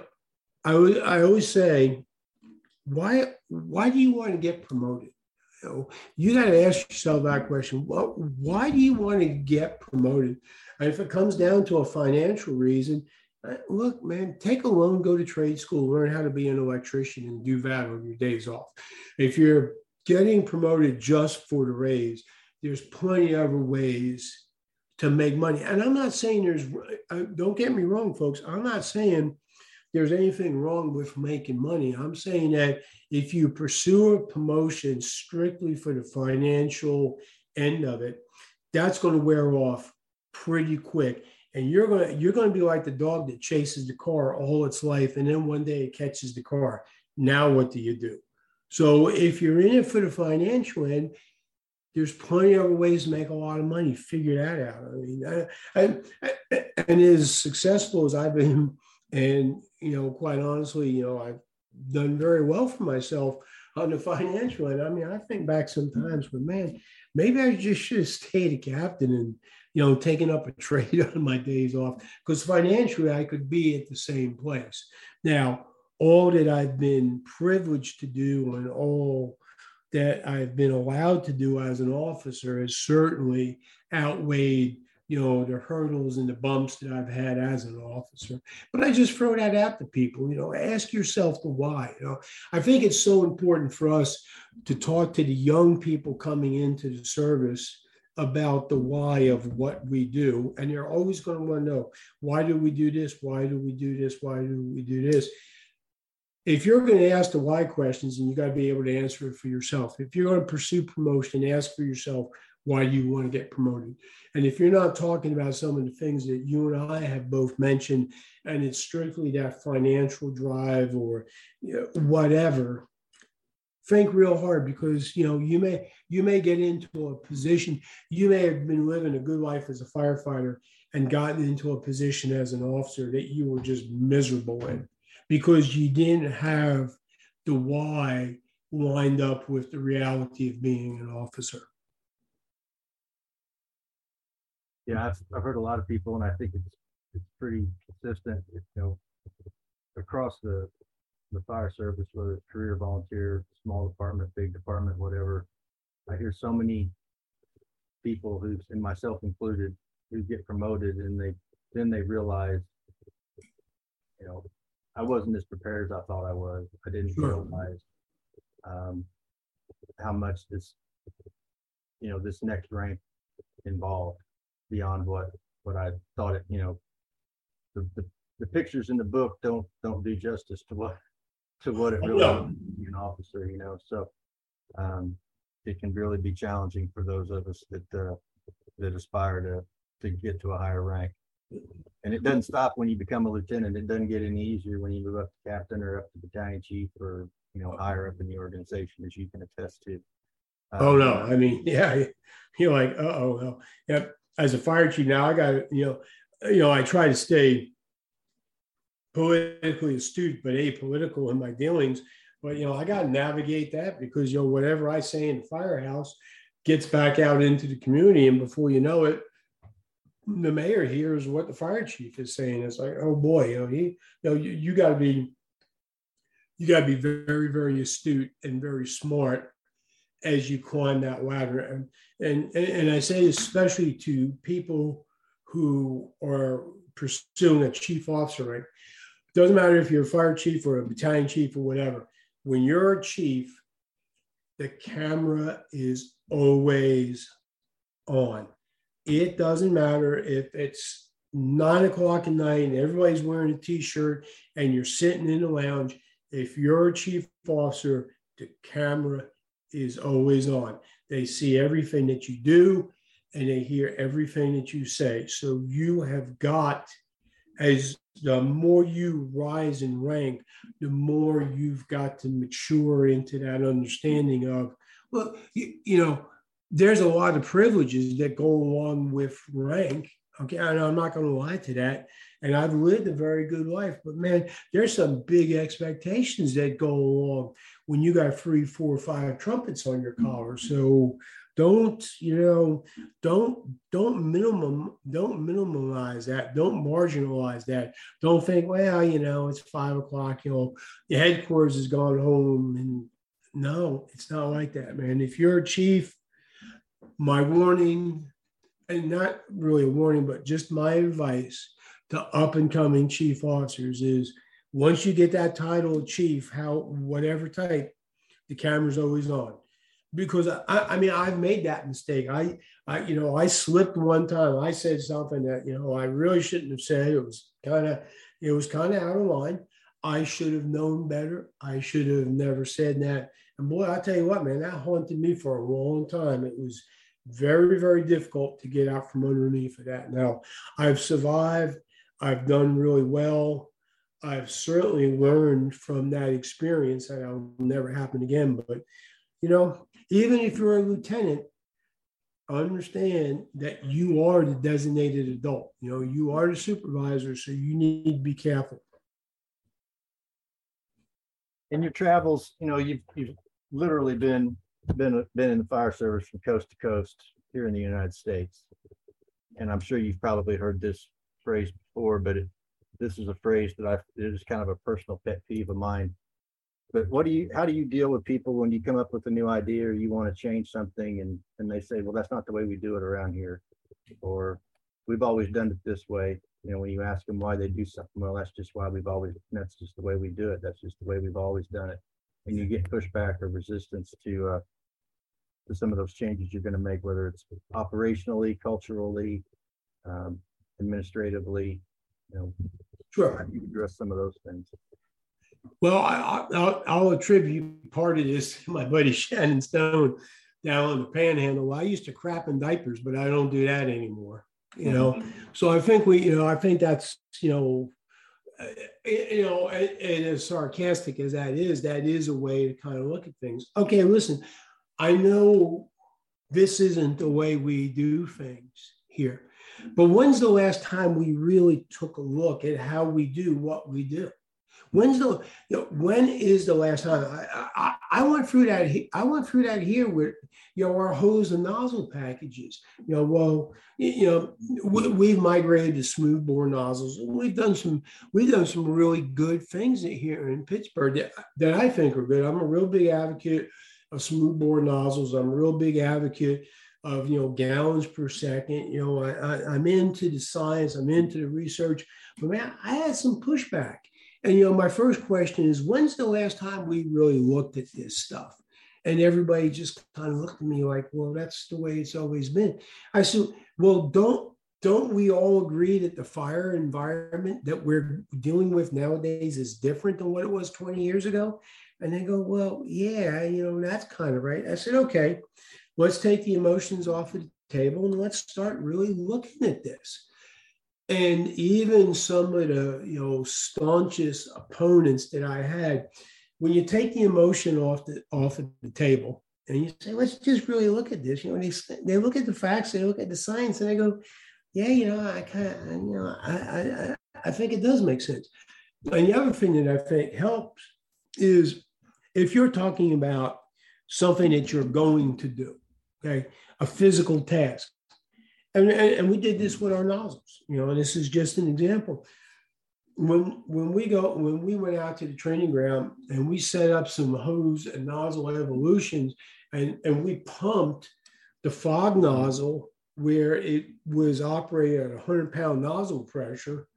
I always say, why do you want to get promoted? You know, you got to ask yourself that question. Why do you want to get promoted? And if it comes down to a financial reason, look, man, take a loan, go to trade school, learn how to be an electrician, and do that on your days off. If you're getting promoted just for the raise, there's plenty of other ways to make money. And I'm not saying don't get me wrong, folks. I'm not saying there's anything wrong with making money. I'm saying that if you pursue a promotion strictly for the financial end of it, that's going to wear off pretty quick. And you're going to be like the dog that chases the car all its life, and then one day it catches the car. Now what do you do? So if you're in it for the financial end, there's plenty of other ways to make a lot of money. Figure that out. I mean, and as successful as I've been, and, you know, quite honestly, you know, I've done very well for myself on the financial end. I mean, I think back sometimes, but man, maybe I just should have stayed a captain and, you know, taken up a trade on my days off, because financially I could be at the same place. Now, all that I've been privileged to do and all that I've been allowed to do as an officer has certainly outweighed, you know, the hurdles and the bumps that I've had as an officer. But I just throw that out to people, you know, ask yourself the why. You know, I think it's so important for us to talk to the young people coming into the service about the why of what we do. And they're always going to want to know, why do we do this? Why do we do this? Why do we do this? if you're going to ask the why questions, and you got to be able to answer it for yourself. If you're going to pursue promotion, ask for yourself, why do you want to get promoted? And if you're not talking about some of the things that you and I have both mentioned, and it's strictly that financial drive or whatever, think real hard, because you may get into a position. You may have been living a good life as a firefighter and gotten into a position as an officer that you were just miserable in, because you didn't have the why lined up with the reality of being an officer. Yeah, I've heard a lot of people, and I think it's pretty consistent, across the fire service, whether it's career, volunteer, small department, big department, whatever. I hear so many people and myself included, who get promoted, and they realize, I wasn't as prepared as I thought I was. I didn't realize how much this next rank involved beyond what I thought it. The pictures in the book don't do justice to what it really is to be an officer. So it can really be challenging for those of us that aspire to get to a higher rank. And it doesn't stop when you become a lieutenant. It doesn't get any easier when you move up to captain or up to battalion chief, or higher up in the organization, as you can attest to. Oh no, I mean, yeah, you're like, well, yeah. As a fire chief now, I got I try to stay politically astute but apolitical in my dealings. But I got to navigate that, because whatever I say in the firehouse gets back out into the community, and before you know it, the mayor hears what the fire chief is saying. It's like, oh boy, you got to be very, very astute and very smart as you climb that ladder. And I say, especially to people who are pursuing a chief officer rank, it doesn't matter if you're a fire chief or a battalion chief or whatever. When you're a chief, the camera is always on. It doesn't matter if it's 9 o'clock at night and everybody's wearing a t-shirt and you're sitting in the lounge. If you're a chief officer, the camera is always on. They see everything that you do and they hear everything that you say. So you have got, as the more you rise in rank, the more you've got to mature into that understanding of, well, there's a lot of privileges that go along with rank. Okay, and I'm not going to lie to that. And I've lived a very good life, but man, there's some big expectations that go along when you got 3, 4, 5 trumpets on your collar. So don't minimize that. Don't marginalize that. Don't think, well, it's 5 o'clock, the headquarters has gone home. And no, it's not like that, man. If you're a chief, my warning, and not really a warning, but just my advice to up and coming chief officers is, once you get that title of chief, whatever type, the camera's always on. Because I mean, I've made that mistake. I slipped one time. I said something that, I really shouldn't have said. It was kind of out of line. I should have known better. I should have never said that. And boy, I'll tell you what, man, that haunted me for a long time. It was very, very difficult to get out from underneath of that. Now, I've survived. I've done really well. I've certainly learned from that experience, that will never happen again. But, even if you're a lieutenant, understand that you are the designated adult. You are the supervisor, so you need to be careful. In your travels, you've literally been in the fire service from coast to coast here in the United States. And I'm sure you've probably heard this phrase before, but this is a phrase that it is kind of a personal pet peeve of mine. But how do you deal with people when you come up with a new idea, or you want to change something, and they say, well, that's not the way we do it around here, or we've always done it this way. When you ask them why they do something, well, that's just the way we do it. That's just the way we've always done it. And you get pushback or resistance to some of those changes you're going to make, whether it's operationally, culturally, administratively. Sure. How do you address some of those things? Well, I'll attribute part of this to my buddy Shannon Stone down on the Panhandle. I used to crap in diapers, but I don't do that anymore. So I think I think that's and as sarcastic as that is a way to kind of look at things. Okay, listen, I know this isn't the way we do things here, but when's the last time we really took a look at how we do what we do? When is the last time? I went through that. I went through that here with our hose and nozzle packages. We've migrated to smoothbore nozzles. We've done some really good things here in Pittsburgh that I think are good. I'm a real big advocate of smoothbore nozzles. I'm a real big advocate of gallons per second. I'm into the science. I'm into the research. But man, I had some pushback. And, my first question is, when's the last time we really looked at this stuff? And everybody just kind of looked at me like, well, that's the way it's always been. I said, well, don't we all agree that the fire environment that we're dealing with nowadays is different than what it was 20 years ago? And they go, well, yeah, that's kind of right. I said, okay, let's take the emotions off of the table and let's start really looking at this. And even some of the staunchest opponents that I had, when you take the emotion off of the table and you say, let's just really look at this, they look at the facts, they look at the science, and they go, yeah, I think it does make sense. And the other thing that I think helps is if you're talking about something that you're going to do, okay, a physical task. And we did this with our nozzles, and this is just an example. When we went out to the training ground and we set up some hose and nozzle evolutions, and we pumped the fog nozzle where it was operating at 100-pound nozzle pressure.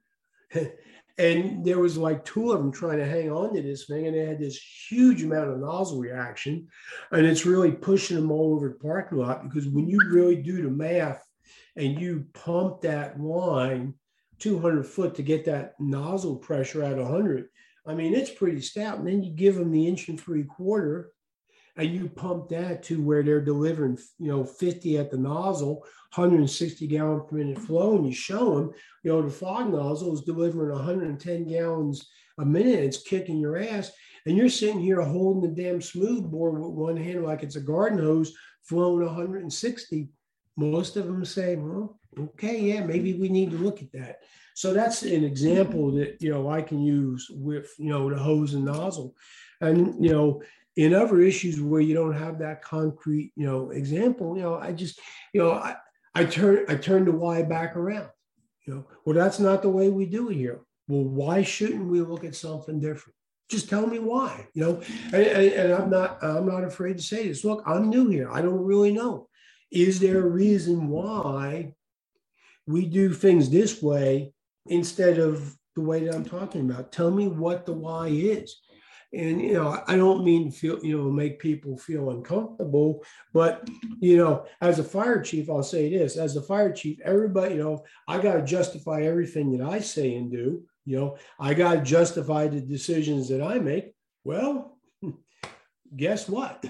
And there was like two of them trying to hang on to this thing, and they had this huge amount of nozzle reaction, and it's really pushing them all over the parking lot, because when you really do the math and you pump that line 200 foot to get that nozzle pressure at 100, I mean, it's pretty stout. And then you give them the 1 3/4 and you pump that to where they're delivering, 50 at the nozzle, 160 gallon per minute flow. And you show them, the fog nozzle is delivering 110 gallons a minute. It's kicking your ass. And you're sitting here holding the damn smoothbore with one hand like it's a garden hose flowing 160. Most of them say, well, okay, yeah, maybe we need to look at that. So that's an example that, I can use with, the hose and nozzle. And, in other issues where you don't have that concrete, example, I just, I turn the why back around, well, that's not the way we do it here. Well, why shouldn't we look at something different? Just tell me why, and I'm not afraid to say this. Look, I'm new here. I don't really know. Is there a reason why we do things this way instead of the way that I'm talking about? Tell me what the why is. And, I don't mean to feel, make people feel uncomfortable, but, as a fire chief, I'll say this, as a fire chief, everybody, I got to justify everything that I say and do, I got to justify the decisions that I make. Well, guess what?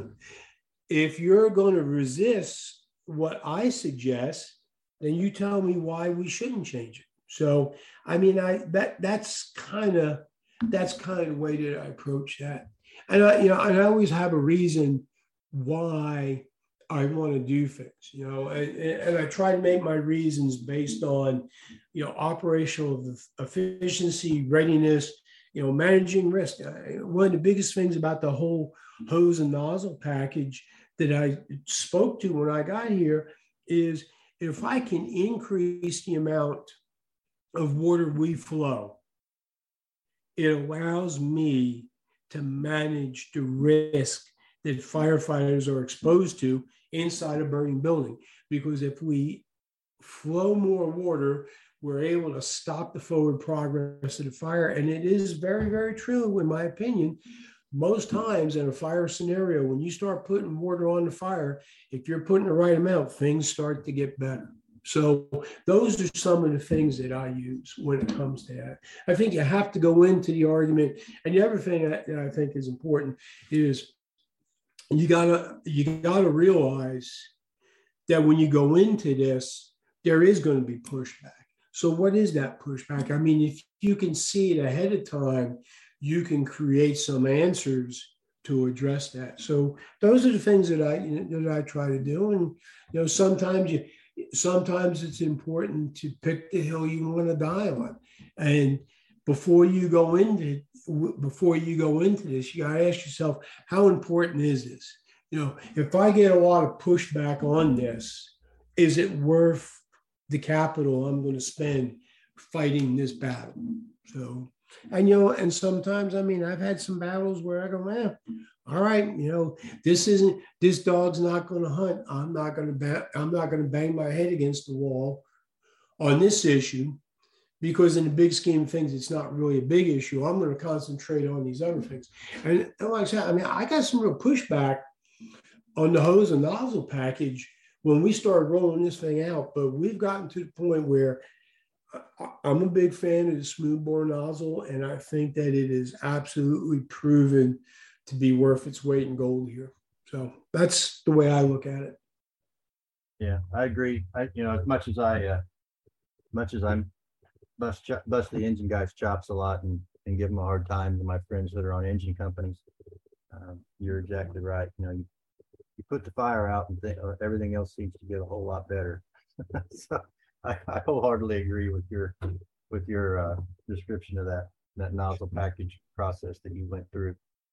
If you're going to resist what I suggest, then you tell me why we shouldn't change it. So, I mean, that's kind of the way that I approach that. And I always have a reason why I want to do things, and I try to make my reasons based on, operational efficiency, readiness, managing risk. One of the biggest things about the whole hose and nozzle package that I spoke to when I got here is, if I can increase the amount of water we flow, it allows me to manage the risk that firefighters are exposed to inside a burning building. Because if we flow more water, we're able to stop the forward progress of the fire. And it is very, very true, in my opinion. Most times in a fire scenario, when you start putting water on the fire, if you're putting the right amount, things start to get better. So those are some of the things that I use when it comes to that. I think you have to go into the argument. And the other thing that I think is important is you gotta realize that when you go into this, there is going to be pushback. So what is that pushback? I mean, if you can see it ahead of time, you can create some answers to address that. So those are the things that I try to do. And sometimes it's important to pick the hill you want to die on. And before you go into this, you got to ask yourself, how important is this? If I get a lot of pushback on this, is it worth the capital I'm going to spend fighting this battle? So, and sometimes, I've had some battles where I go, man, all right, this dog's not going to hunt. I'm not going to bang my head against the wall on this issue, because in the big scheme of things, it's not really a big issue. I'm going to concentrate on these other things. And like I said, I got some real pushback on the hose and nozzle package when we started rolling this thing out, but we've gotten to the point where I'm a big fan of the smoothbore nozzle, and I think that it is absolutely proven to be worth its weight in gold here. So that's the way I look at it. Yeah, I agree. As much as I bust the engine guys' chops a lot and give them a hard time to my friends that are on engine companies, you're exactly right. You put the fire out and everything else seems to get a whole lot better. So I wholeheartedly agree with your description of that nozzle package process that you went through.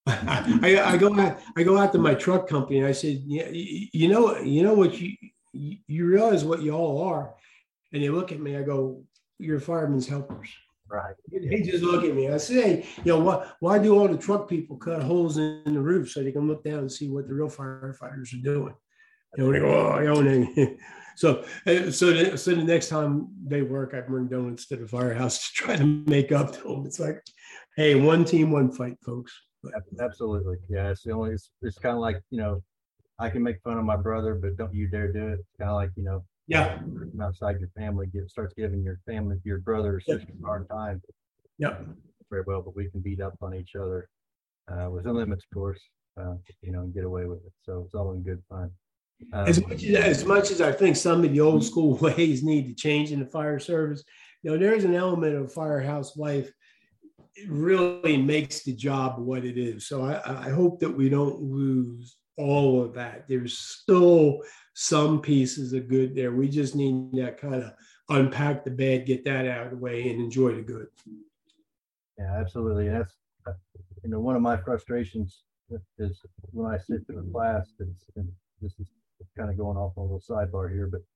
I go out to my truck company and I said, yeah, you know what you realize what y'all are, and they look at me. I go, you're firemen's helpers. Right. They just look at me. I say, why do all the truck people cut holes in the roof so they can look down and see what the real firefighters are doing? They go, so the next time they work, I bring donuts to the firehouse to try to make up to them. It's like, hey, one team, one fight, folks. Absolutely, yeah. It's kind of like, I can make fun of my brother, but don't you dare do it. It's kind of like, yeah, outside your family starts giving your brother or sister a hard time. Yeah, very well, but we can beat up on each other within limits, of course, and get away with it. So it's all in good fun. As much as I think some of the old school ways need to change in the fire service, there's an element of firehouse life. It really makes the job what it is. So I hope that we don't lose all of that. There's still some pieces of good there. We just need that kind of unpack the bad, get that out of the way, and enjoy the good. Yeah, absolutely. That's one of my frustrations is when I sit through a class. And this is kind of going off on a little sidebar here, but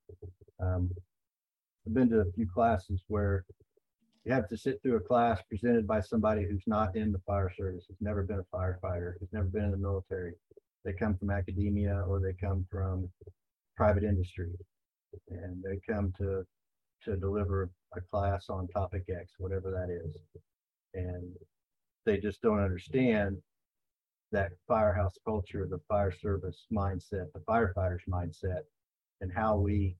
I've been to a few classes where you have to sit through a class presented by somebody who's not in the fire service, who's never been a firefighter, who's never been in the military. They come from academia or they come from private industry, and they come to deliver a class on topic X, whatever that is. And they just don't understand that firehouse culture, the fire service mindset, the firefighters mindset, and how we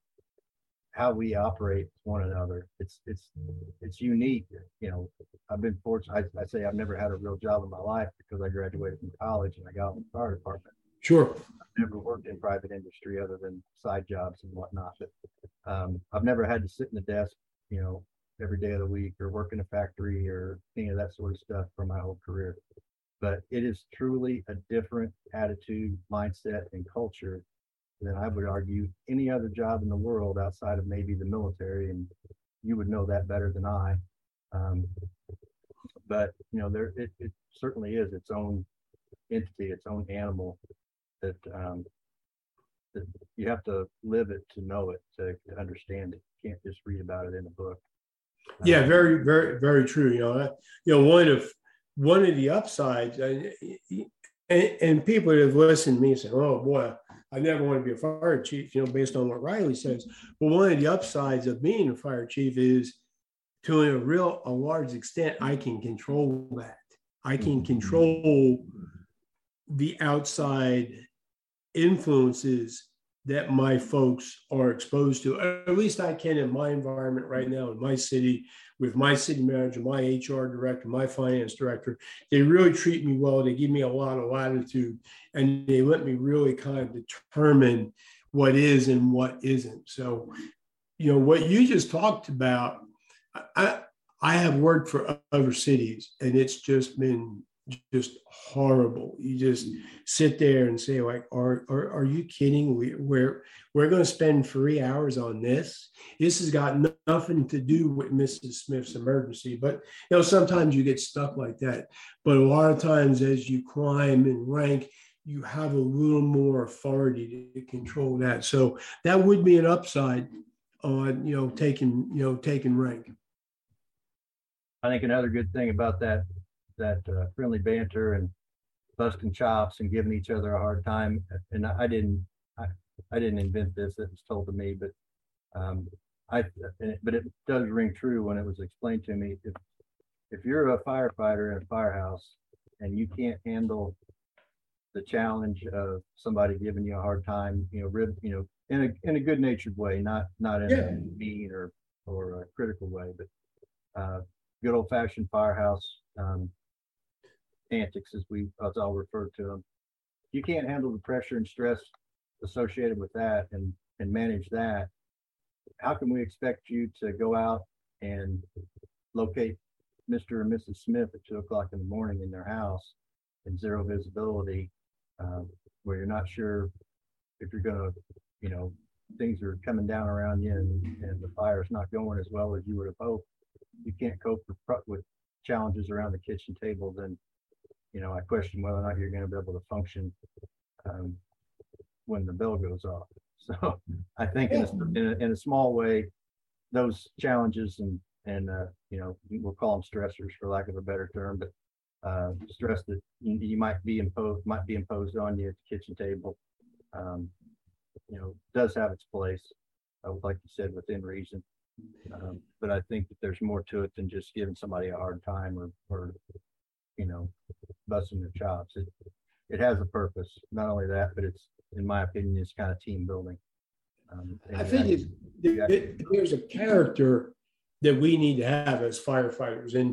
operate one another. It's unique. I've been fortunate. I say I've never had a real job in my life because I graduated from college and I got in the fire department. Sure. I've never worked in private industry other than side jobs and whatnot. But I've never had to sit in a desk, every day of the week or work in a factory or any of that sort of stuff for my whole career. But it is truly a different attitude, mindset, and culture than I would argue any other job in the world outside of maybe the military, and you would know that better than I. But it certainly is its own entity, its own animal that you have to live it to know it, to understand it. You can't just read about it in a book. Yeah, very, very, very true. One of the upsides, and people that have listened to me say, "Oh boy, I never want to be a fire chief," based on what Riley says. But one of the upsides of being a fire chief is, to a large extent, I can control that. I can control the outside influences that my folks are exposed to. At least I can in my environment right now, in my city, with my city manager, my HR director, my finance director. They really treat me well. They give me a lot of latitude, and they let me really kind of determine what is and what isn't. So, what you just talked about, I have worked for other cities, and it's just been just horrible. You just sit there and say, like, are you kidding? We're going to spend 3 hours on this. This has got nothing to do with Mrs. Smith's emergency. But sometimes you get stuck like that. But a lot of times, as you climb and rank, you have a little more authority to control that. So that would be an upside on taking rank. I think another good thing about that friendly banter and busting chops and giving each other a hard time. And I didn't invent this; it was told to me, but but it does ring true when it was explained to me. If you're a firefighter in a firehouse and you can't handle the challenge of somebody giving you a hard time, in a good-natured way, not in a mean or a critical way, but good old-fashioned firehouse antics, as I'll refer to them. You can't handle the pressure and stress associated with that and manage that. How can we expect you to go out and locate Mr. and Mrs. Smith at 2:00 in the morning in their house in zero visibility, where you're not sure if you're going to, things are coming down around you and the fire's not going as well as you would have hoped. You can't cope with challenges around the kitchen table, then, I question whether or not you're going to be able to function when the bell goes off. So I think in a small way, those challenges and we'll call them stressors for lack of a better term, but stress that you might be imposed on you at the kitchen table, does have its place, like you said, within reason. But I think that there's more to it than just giving somebody a hard time or busting their chops. It has a purpose. Not only that, but it's, in my opinion, it's kind of team building. I think there's a character that we need to have as firefighters, and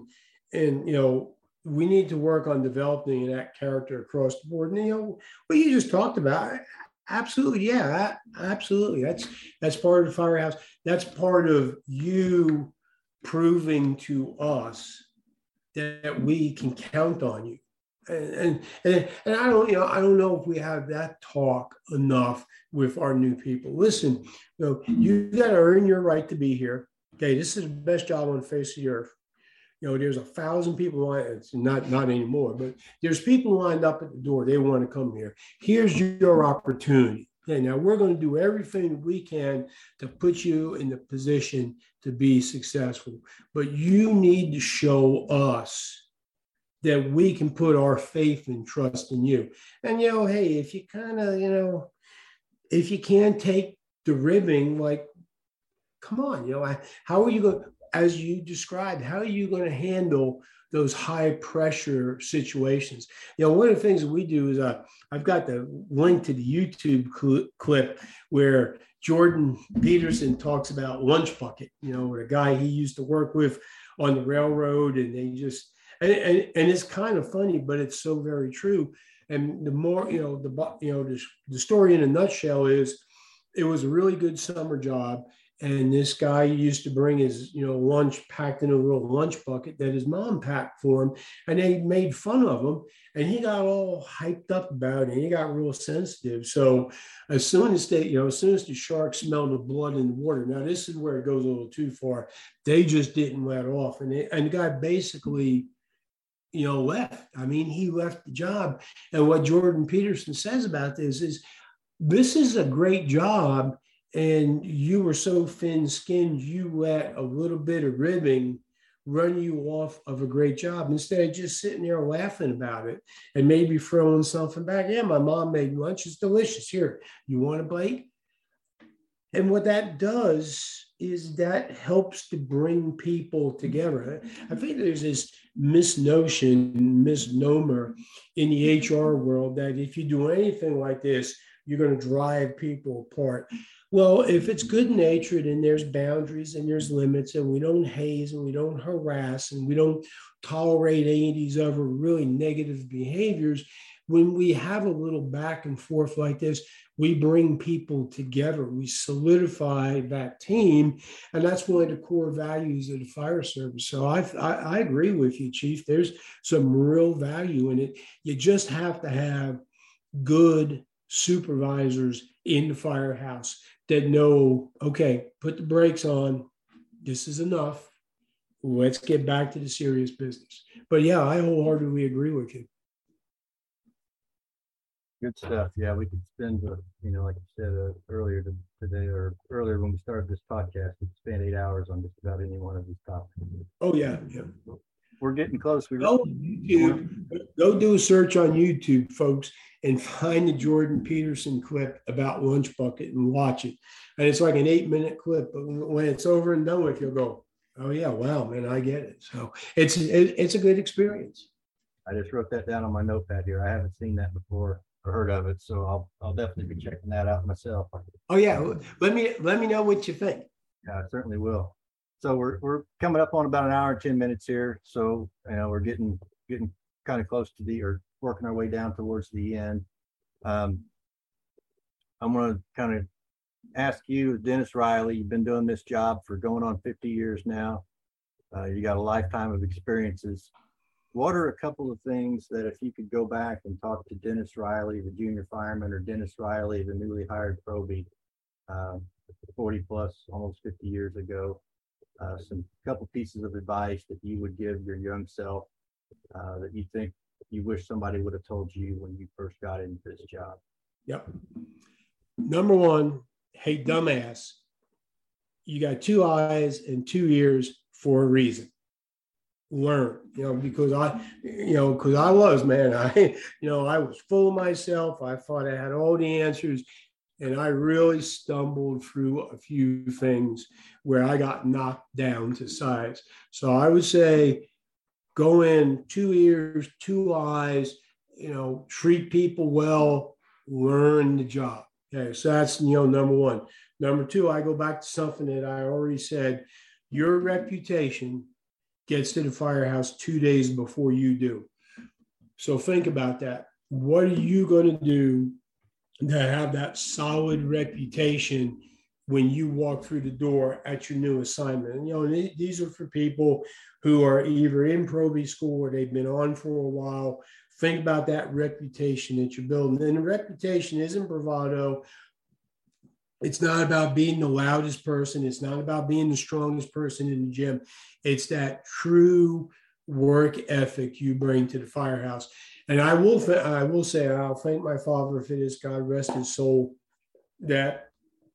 we need to work on developing that character across the board. And what you just talked about, absolutely, yeah, absolutely. That's part of the firehouse. That's part of you proving to us that we can count on you. And I don't know if we have that talk enough with our new people. Listen, you got to earn your right to be here. Okay, this is the best job on the face of the earth. There's 1,000 people lined. It's not anymore, but there's people lined up at the door. They want to come here. Here's your opportunity. Okay, now we're going to do everything we can to put you in the position to be successful. But you need to show us that we can put our faith and trust in you. And, hey, if you kind of, if you can't take the ribbing, like, come on, how are you going, as you described, how are you going to handle those high pressure situations? One of the things that we do is I've got the link to the YouTube clip where Jordan Peterson talks about Lunch Bucket, a guy he used to work with on the railroad, and they just, and it's kind of funny, but it's so very true. And the more, the story in a nutshell is it was a really good summer job. And this guy used to bring his, lunch packed in a little lunch bucket that his mom packed for him. And they made fun of him. And he got all hyped up about it. And he got real sensitive. So as soon as the sharks smelled the blood in the water, now this is where it goes a little too far. They just didn't let off. And the guy basically, left. I mean, he left the job. And what Jordan Peterson says about this is a great job. And you were so thin-skinned, you let a little bit of ribbing run you off of a great job instead of just sitting there laughing about it and maybe throwing something back. Yeah, my mom made lunch. It's delicious. Here, you want a bite? And what that does is that helps to bring people together. I think there's this misnomer in the HR world that if you do anything like this, you're going to drive people apart. Well, if it's good natured and there's boundaries and there's limits and we don't haze and we don't harass and we don't tolerate any of these other really negative behaviors, when we have a little back and forth like this, we bring people together. We solidify that team. And that's one of the core values of the fire service. So I agree with you, Chief. There's some real value in it. You just have to have good supervisors in the firehouse that know, okay, put the brakes on. This is enough. Let's get back to the serious business. But yeah, I wholeheartedly agree with you. Good stuff. Yeah, we could spend, like you said earlier today or earlier when we started this podcast, we could spend 8 hours on just about any one of these topics. Oh, yeah. We're getting close. Go do a search on YouTube, folks, and find the Jordan Peterson clip about Lunch Bucket and watch it. And it's like an 8-minute clip, but when it's over and done with, you'll go, oh, yeah, wow, man, I get it. So it's a good experience. I just wrote that down on my notepad here. I haven't seen that before or heard of it, so I'll definitely be checking that out myself. Oh yeah, let me know what you think. Yeah, I certainly will. So we're coming up on about an hour and 10 minutes here. So we're getting kind of close to working our way down towards the end. I'm going to kind of ask you, Dennis Riley. You've been doing this job for going on 50 years now. You got a lifetime of experiences. What are a couple of things that if you could go back and talk to Dennis Riley, the junior fireman, or Dennis Riley, the newly hired probie, 40 plus, almost 50 years ago, some couple pieces of advice that you would give your young self that you think you wish somebody would have told you when you first got into this job? Yep. Number one, hey, dumbass, you got 2 eyes and 2 ears for a reason. Learn, because I was, man, I was full of myself. I thought I had all the answers, and I really stumbled through a few things where I got knocked down to size. So I would say, go in 2 ears, 2 eyes, treat people well, learn the job. Okay, so that's, number one. Number two, I go back to something that I already said. Your reputation gets to the firehouse 2 days before you do. So think about that. What are you going to do to have that solid reputation when you walk through the door at your new assignment? And, these are for people who are either in probie school or they've been on for a while. Think about that reputation that you're building. And the reputation isn't bravado. It's not about being the loudest person. It's not about being the strongest person in the gym. It's that true work ethic you bring to the firehouse. And I will say, and I'll thank my father for this, God rest his soul, that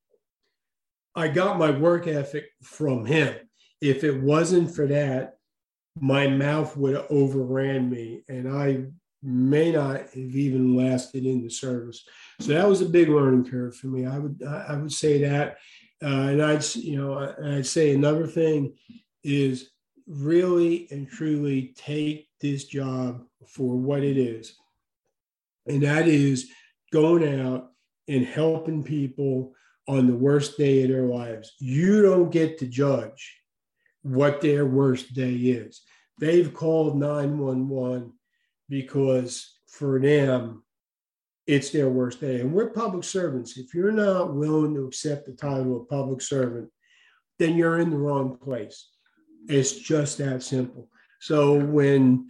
I got my work ethic from him. If it wasn't for that, my mouth would have overran me, and I may not have even lasted in the service. So that was a big learning curve for me. I would say that, and I'd say another thing is really and truly take this job for what it is, and that is going out and helping people on the worst day of their lives. You don't get to judge what their worst day is. They've called 911 because for them, it's their worst day. And we're public servants. If you're not willing to accept the title of public servant, then you're in the wrong place. It's just that simple. So when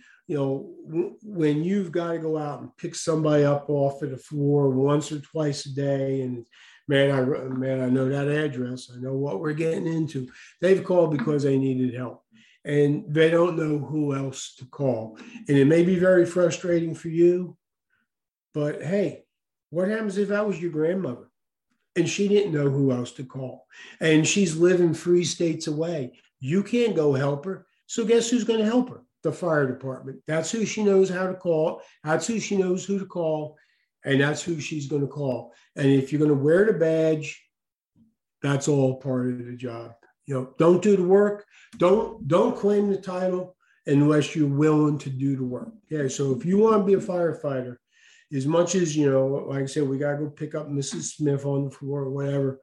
you've got to go out and pick somebody up off of the floor once or twice a day, and man, I know that address. I know what we're getting into. They've called because they needed help, and they don't know who else to call. And it may be very frustrating for you, but hey, what happens if that was your grandmother and she didn't know who else to call, and she's living 3 states away? You can't go help her. So guess who's going to help her? The fire department. That's who she knows how to call. That's who she knows who to call. And that's who she's going to call. And if you're going to wear the badge, that's all part of the job. Don't do the work. Don't claim the title unless you're willing to do the work. Okay, so if you want to be a firefighter, as much as, like I said, we got to go pick up Mrs. Smith on the floor or whatever.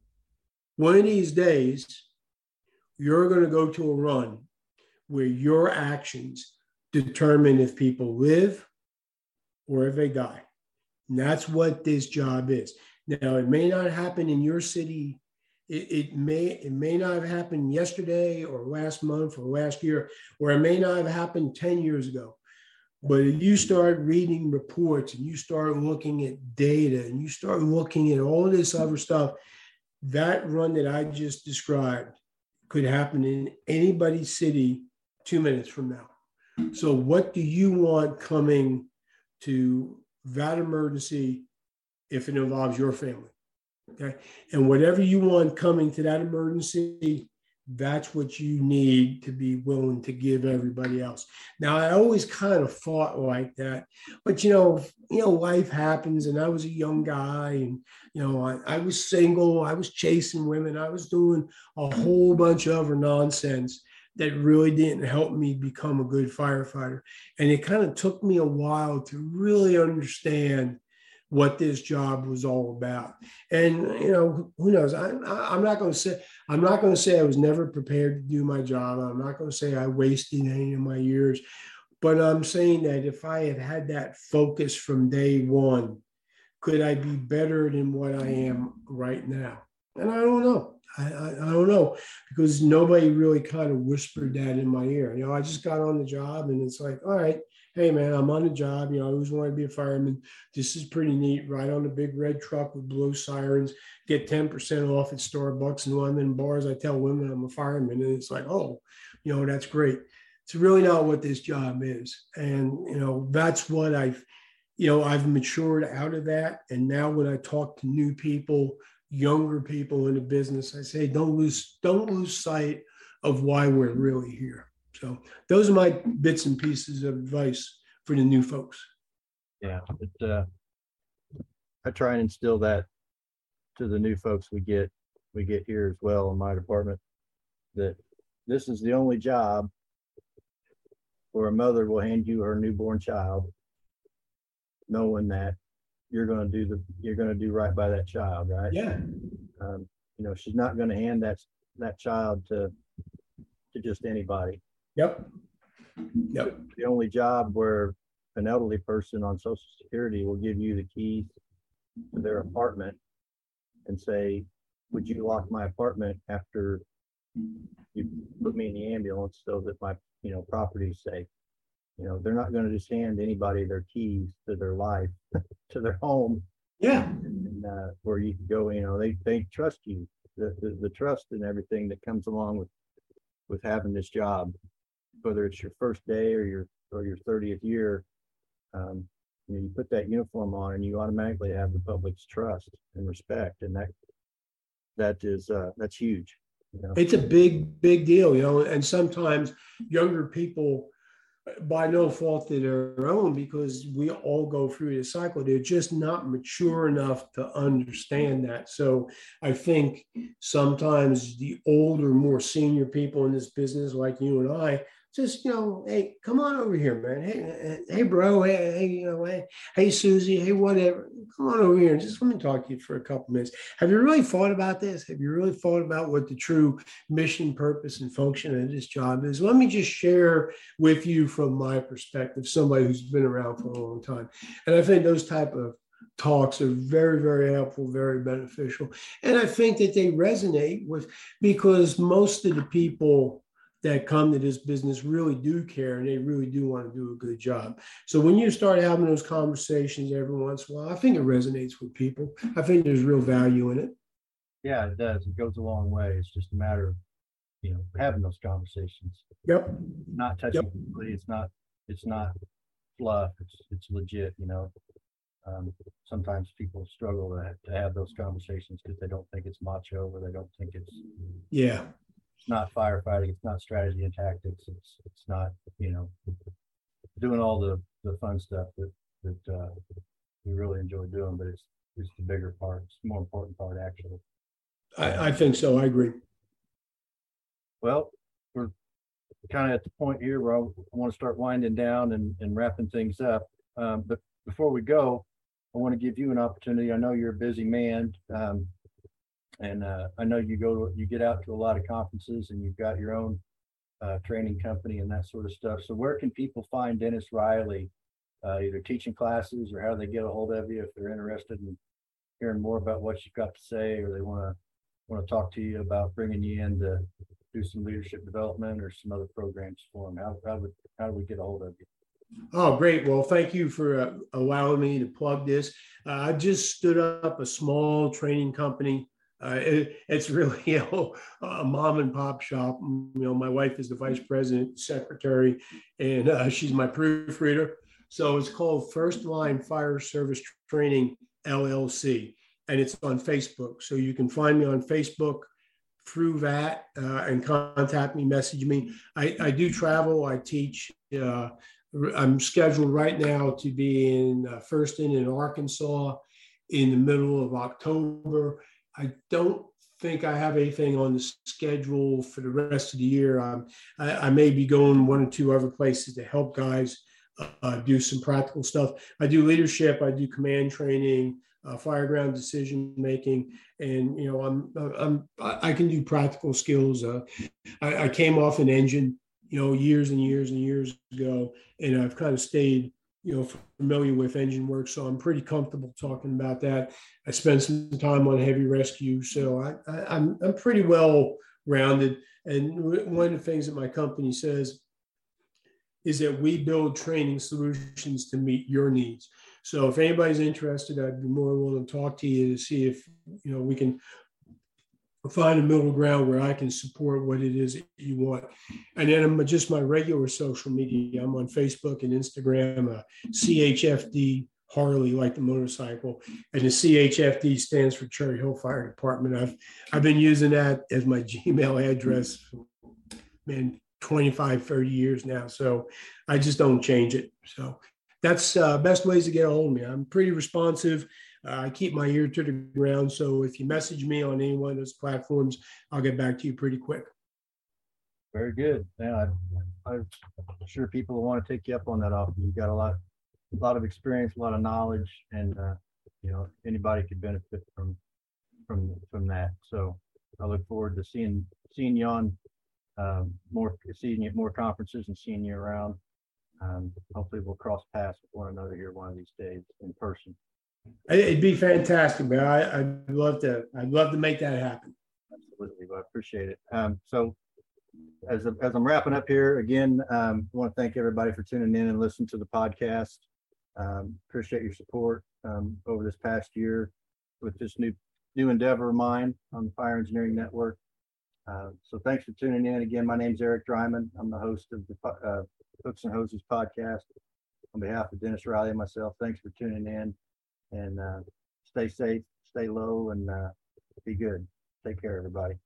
One of these days, you're going to go to a run where your actions determine if people live or if they die. And that's what this job is. Now, it may not happen in your city. It may not have happened yesterday or last month or last year, or it may not have happened 10 years ago. But if you start reading reports and you start looking at data and you start looking at all this other stuff, that run that I just described could happen in anybody's city 2 minutes from now. So what do you want coming to that emergency if it involves your family? Okay. And whatever you want coming to that emergency, that's what you need to be willing to give everybody else. Now, I always kind of thought like that, but life happens, and I was a young guy, and I was single, I was chasing women, I was doing a whole bunch of other nonsense that really didn't help me become a good firefighter. And it kind of took me a while to really understand what this job was all about. And who knows? I'm not going to say I was never prepared to do my job. I'm not going to say I wasted any of my years, but I'm saying that if I had had that focus from day one, could I be better than what I am right now? And I don't know. I don't know, because nobody really kind of whispered that in my ear. I just got on the job, and it's like, all right, hey man, I'm on the job. I always wanted to be a fireman. This is pretty neat. Ride on the big red truck with blue sirens, get 10% off at Starbucks. And when I'm in bars, I tell women I'm a fireman. And it's like, oh, that's great. It's really not what this job is. And, that's what I've matured out of that. And now when I talk to new people, younger people in the business, I say, don't lose sight of why we're really here. So those are my bits and pieces of advice for the new folks. Yeah, I try and instill that to the new folks we get here as well in my department, that this is the only job where a mother will hand you her newborn child, knowing that you're going to do right by that child, right? Yeah. She's not going to hand that child to just anybody. Yep. The only job where an elderly person on Social Security will give you the keys to their apartment and say, would you lock my apartment after you put me in the ambulance so that my property's safe? They're not going to just hand anybody their keys to their life, to their home. Yeah. And where you can go, they trust you. The trust and everything that comes along with having this job, whether it's your first day or your 30th year, you put that uniform on and you automatically have the public's trust and respect, and that's huge. It's a big deal, and sometimes younger people, by no fault of their own, because we all go through this cycle, they're just not mature enough to understand that. So I think sometimes the older, more senior people in this business, like you and I, just, hey, come on over here, man. Hey, bro. Hey, Susie. Hey, whatever. Come on over here and just let me talk to you for a couple minutes. Have you really thought about this? Have you really thought about what the true mission, purpose, and function of this job is? Let me just share with you from my perspective, somebody who's been around for a long time. And I think those type of talks are very, very helpful, very beneficial. And I think that they resonate because most of the people that come to this business really do care, and they really do want to do a good job. So when you start having those conversations every once in a while, I think it resonates with people. I think there's real value in it. Yeah, it does. It goes a long way. It's just a matter of, having those conversations. Yep. Not touching. Yep. It's not fluff. It's legit. Sometimes people struggle to have those conversations because they don't think it's macho, or they don't think it's It's not firefighting. It's not strategy and tactics. It's not, doing all the fun stuff that we really enjoy doing, but it's the bigger part. It's the more important part, actually. I think so. I agree. Well, we're kind of at the point here where I want to start winding down and wrapping things up. But before we go, I want to give you an opportunity. I know you're a busy man, and I know you get out to a lot of conferences, and you've got your own training company and that sort of stuff. So where can people find Dennis Riley, either teaching classes, or how do they get a hold of you if they're interested in hearing more about what you've got to say, or they want to talk to you about bringing you in to do some leadership development or some other programs for them? How do we get a hold of you? Oh, great. Well, thank you for allowing me to plug this. I just stood up a small training company. It's really a mom and pop shop. My wife is the vice president, secretary, and she's my proofreader. So it's called First Line Fire Service Training LLC, and it's on Facebook. So you can find me on Facebook through that and contact me, message me. I do travel. I teach. I'm scheduled right now to be in Thurston in Arkansas in the middle of October. I don't think I have anything on the schedule for the rest of the year. I may be going one or two other places to help guys do some practical stuff. I do leadership, I do command training, fireground decision making, and I can do practical skills. I came off an engine, years and years and years ago, and I've kind of stayed familiar with engine work, so I'm pretty comfortable talking about that. I spent some time on heavy rescue, so I'm pretty well rounded. And one of the things that my company says is that we build training solutions to meet your needs. So if anybody's interested, I'd be more willing to talk to you to see if we can find a middle ground where I can support what it is that you want. And then I'm just my regular social media. I'm on Facebook and Instagram, CHFD Harley, like the motorcycle. And the CHFD stands for Cherry Hill Fire Department. I've been using that as my Gmail address for 25, 30 years now. So I just don't change it. So that's best ways to get a hold of me. I'm pretty responsive. I keep my ear to the ground. So if you message me on any one of those platforms, I'll get back to you pretty quick. Very good. Yeah, I'm sure people will want to take you up on that offer. You've got a lot of experience, a lot of knowledge, and anybody could benefit from that. So I look forward to seeing you on seeing you at more conferences and seeing you around. Hopefully we'll cross paths with one another here one of these days in person. It'd be fantastic, man. I'd love to make that happen. Absolutely. Well, I appreciate it. So as I'm wrapping up here, again, I want to thank everybody for tuning in and listening to the podcast. Appreciate your support over this past year with this new endeavor of mine on the Fire Engineering Network. So thanks for tuning in. Again, my name's Eric Dryman. I'm the host of the Hooks and Hoses podcast. On behalf of Dennis Riley and myself, thanks for tuning in, and stay safe, stay low, and be good. Take care, everybody.